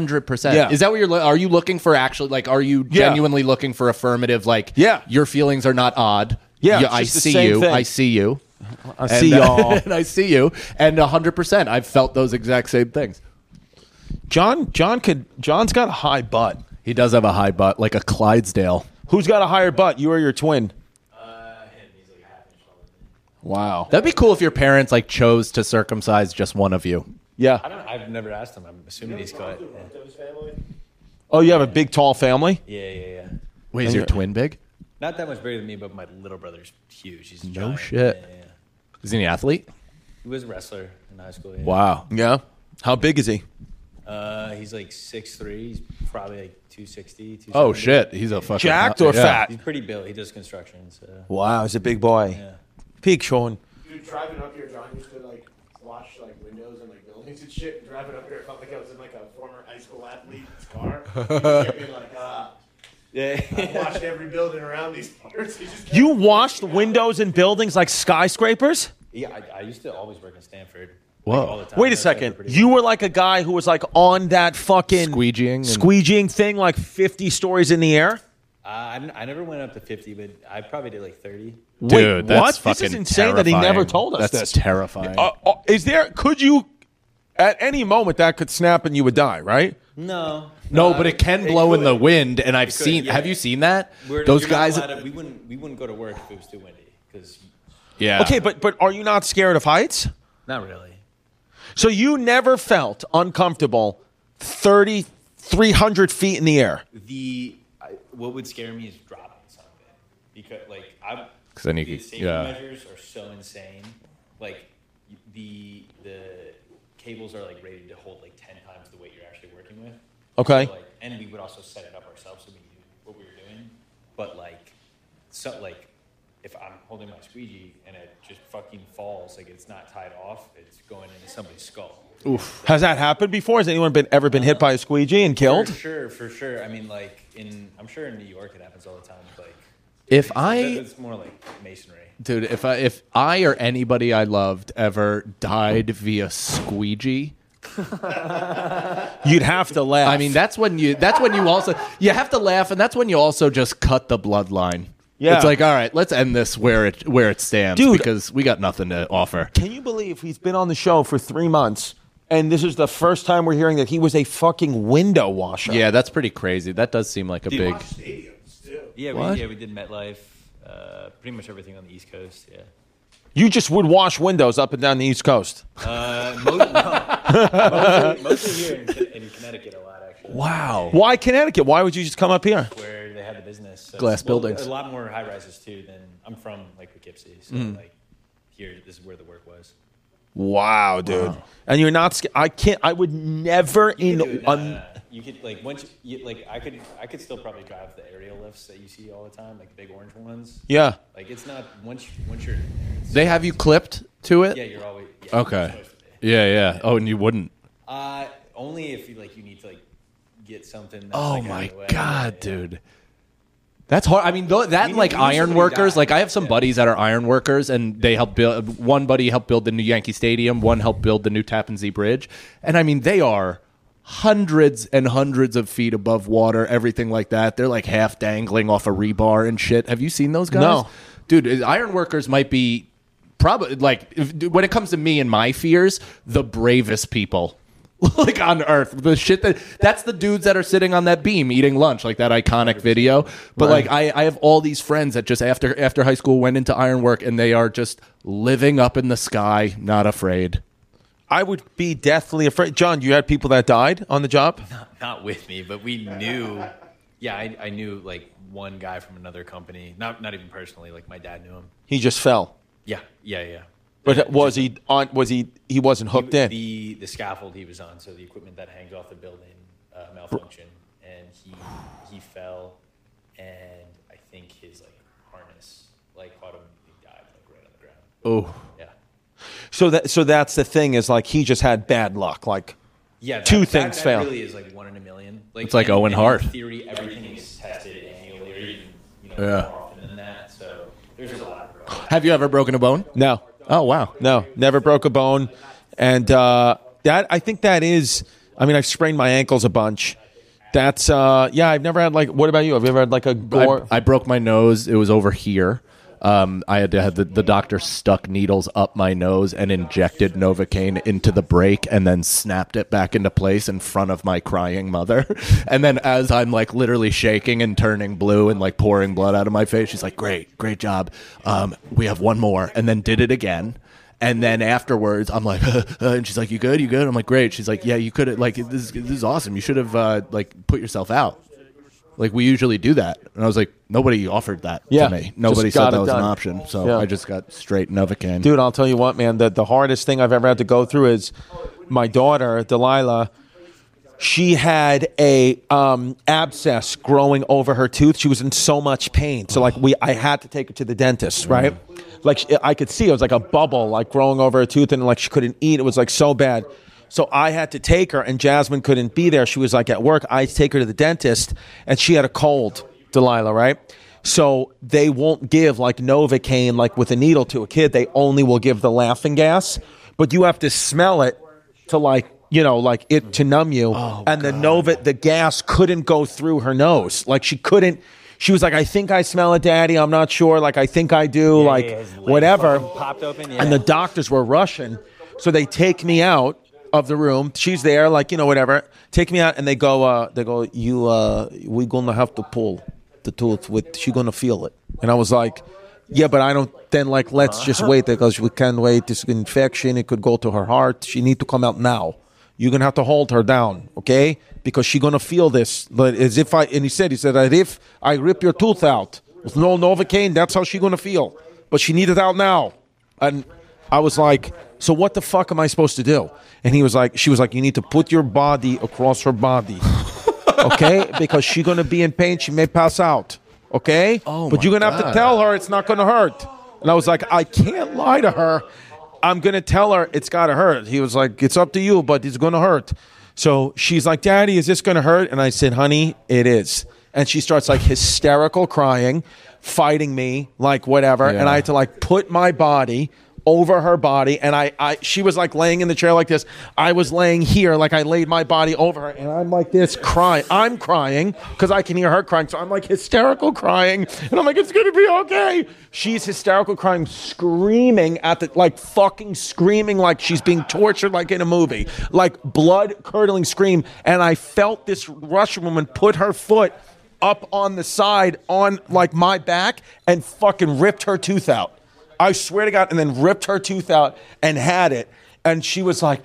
100%. Yeah. Is that what are you looking for actually? Like, are you Yeah. genuinely looking for affirmative? Like, Yeah. your feelings are not odd. Yeah, it's I just the see same you. thing. I see you. I see y'all. And I see you. And 100%. I've felt those exact same things. John's got a high butt. He does have a high butt, like a Clydesdale. Who's got a higher butt? You or your twin? He's like a half inch taller than me. Wow. That'd be cool if your parents like chose to circumcise just one of you. Yeah. I've never asked him. I'm assuming he's cut. Yeah. Oh, you have a big, tall family? Yeah. Wait, is your twin big? Not that much bigger than me, but my little brother's huge. He's a No giant. shit. Yeah. Is he an athlete? He was a wrestler in high school. Yeah. Wow. Yeah. How big is he? He's like 6'3". He's probably like 260. Oh shit, he's a fucking Jacked or fat? He's pretty built. He does construction. So. Wow, he's a big boy. Yeah. Peak, Sean. Dude, driving up here, John used to like watch like windows and like buildings and shit. And driving up here, it felt like I was in like a former high school athlete's car. He kept being like, Yeah. I've watched every building around these parts. He just kept- You washed windows in buildings like skyscrapers? Yeah, I used to always work in Stanford. Whoa. Like, all the time. Wait a That's like second. pretty- You were like a guy who was like on that fucking squeegeeing thing, like 50 stories in the air? I never went up to 50, but I probably did like 30. Dude, Wait, that's what? fucking This is insane that he never terrifying. told us That's this. terrifying. Could you, at any moment, that could snap and you would die, right? No. No, but it can blow in the wind, and I've could, seen. yeah. Have you seen that? Those You're not guys. allowed to- we wouldn't go to work if it was too windy because Yeah. Okay, but are you not scared of heights? not really. So you never felt uncomfortable 300 feet in the air? What would scare me is dropping something because then you the could- safety yeah. measures are so insane. Like the cables are like rated to hold like 10 times the weight you're actually working with. Okay. So, and we would also set it up ourselves so we knew what we were doing. But if I'm holding my squeegee and it just fucking falls, like it's not tied off, it's going into somebody's skull. Oof. Has that happened before? Has anyone ever been hit by a squeegee and killed? For sure. I mean, I'm sure in New York it happens all the time. It's more like masonry. Dude, if I or anybody I loved ever died via squeegee, You'd have to laugh. I mean, that's when you also you have to laugh, and that's when you also just cut the bloodline. Yeah. It's like, all right, let's end this where it stands, Dude. because we got nothing to offer. Can you believe he's been on the show for 3 months, and this is the first time we're hearing that he was a fucking window washer? Yeah, that's pretty crazy. That does seem like a big. Watch stadiums too. Yeah, What? we did MetLife, pretty much everything on the East Coast. Yeah. You just would wash windows up and down the East Coast. Mostly here in Connecticut a lot, actually. Wow. Why Connecticut? Why would you just come up here? Where they had the business. So Glass buildings. A lot more high rises too than I'm from Poughkeepsie, so here this is where the work was. Wow, dude. And you're not scared. I would never You in. could once I could still probably drive the aerial lifts that you see all the time, like the big orange ones. Yeah. Like it's not once you're They have you clipped to it? yeah you're always yeah, Okay. you're supposed to be. Yeah. Oh, and you wouldn't. Only if you need to get something. That's, Oh out my of the way. God, Yeah. dude. That's hard. I mean, that and like knew iron somebody workers. died. Like I have some buddies that are iron workers, and they help build. One buddy helped build the new Yankee Stadium. One helped build the new Tappan Zee Bridge. And I mean, they are hundreds and hundreds of feet above water. Everything like that. They're like half dangling off a rebar and shit. Have you seen those guys? No. Dude. Iron workers might be probably when it comes to me and my fears, the bravest people. Like on earth, the shit that's the dudes that are sitting on that beam eating lunch, like that iconic video. But like I have all these friends that just after high school went into ironwork, and they are just living up in the sky, not afraid. I would be deathly afraid. John, you had people that died on the job? Not with me, but we knew. Yeah, I knew like one guy from another company. Not even personally. Like my dad knew him. He just fell. Yeah. But was he on? Was he wasn't hooked in? The scaffold he was on, so the equipment that hangs off the building, malfunctioned, and he fell, and I think his harness caught him. He died right on the ground. Oh, Yeah. So that's the thing is he just had bad luck. Yeah, Two things that fail. Really is 1 in a million. It's like and- Owen and Hart. In theory, everything is tested annually, or even Yeah. more often than that. So there's a lot. have you ever broken a bone? No, Oh wow. no, never broke a bone, and that I think that is I mean, I've sprained my ankles a bunch. That's I've never had like. What about you? Have you ever had like a gore? I broke my nose. It was over here. I had to have the doctor stuck needles up my nose and injected Novocaine into the break and then snapped it back into place in front of my crying mother. And then as I'm like literally shaking and turning blue and like pouring blood out of my face, she's like, great job. We have one more. And then did it again. And then afterwards, I'm like, and she's like, you good? I'm like, great. She's like, yeah, you could have, like, this is awesome. You should have, like, put yourself out. Like, we usually do that. And I was like, nobody offered that to me. Nobody said that was an option. So I just got straight Novocaine. Dude, I'll tell you what, man, the hardest thing I've ever had to go through is my daughter, Delilah. She had a abscess growing over her tooth. She was in so much pain. So, like, I had to take her to the dentist, right? Like, I could see it was like a bubble, like, growing over her tooth, and, like, she couldn't eat. It was, like, so bad. So I had to take her, and Jasmine couldn't be there. She was, like, at work. I had to take her to the dentist, and she had a cold, Delilah, right? So they won't give, like, Novocaine, like, with a needle to a kid. They only will give the laughing gas. But you have to smell it to, like, you know, like it to numb you. And the gas couldn't go through her nose. Like she couldn't. She was like, I think I smell it, Daddy. I'm not sure. Like, I think I do. Whatever. Popped open. Yeah. And the doctors were rushing. So they take me out of the room. She's there, like, you know, whatever. Take me out and they go, we're going to have to pull the tooth she's going to feel it. And I was like, yeah, but I don't, then like, let's just wait because we can't wait. This infection, it could go to her heart. She need to come out now. You're going to have to hold her down, okay? Because she's going to feel this. But as if and he said, if I rip your tooth out with no Novocaine, that's how she's going to feel. But she needs it out now. And I was like, so what the fuck am I supposed to do? And she was like, you need to put your body across her body, okay? Because she's going to be in pain. She may pass out, okay? But you're going to have to tell her it's not going to hurt. And I was like, I can't lie to her. I'm going to tell her it's got to hurt. He was like, it's up to you, but it's going to hurt. So she's like, Daddy, is this going to hurt? And I said, honey, it is. And she starts like hysterical crying, fighting me, like whatever. Yeah. And I had to like put my body over her body. And she was like laying in the chair like this. I was laying here, like I laid my body over her. And I'm like this crying. I'm crying because I can hear her crying. So I'm like hysterical crying. And I'm like, it's going to be okay. She's hysterical crying, screaming like fucking screaming like she's being tortured like in a movie. Like blood-curdling scream. And I felt this Russian woman put her foot up on the side on like my back and fucking ripped her tooth out. I swear to God, and then ripped her tooth out and had it. And she was like,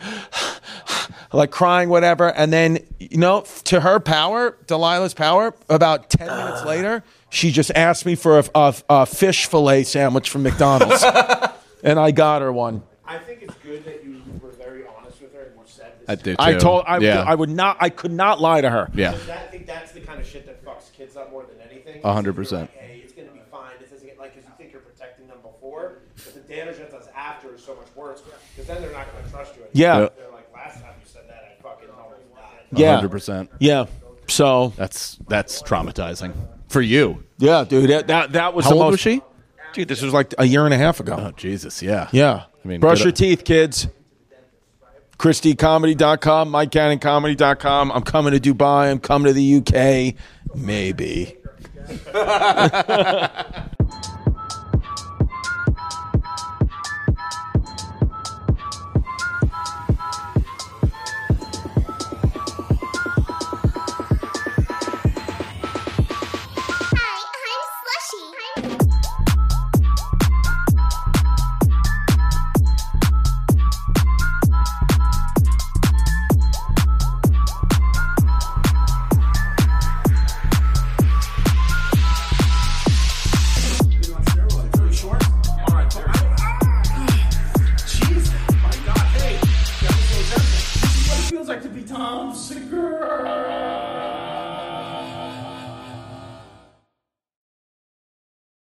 like crying, whatever. And then, you know, to her power, Delilah's power, about 10 minutes later, she just asked me for a fish fillet sandwich from McDonald's. And I got her one. I think it's good that you were very honest with her and you said this. I did too. I could not lie to her. Yeah. I think that's the kind of shit that fucks kids up more than anything. 100%. Like, hey, it's going to be fine. This isn't like because you think you're protecting them before, but the damage that does after is so much worse because then they're not going to trust you anymore. Yeah. They're like, last time you said that, I fucking almost died. 100%. Yeah. So that's traumatizing for you. Yeah, dude. That was How the old most. was she? Dude, this was like a year and a half ago. Oh, Jesus, yeah. Yeah. I mean, brush your teeth, kids. ChristyComedy.com, MikeCannonComedy.com. I'm coming to Dubai. I'm coming to the UK. Maybe. Feels like to be Tom Segura.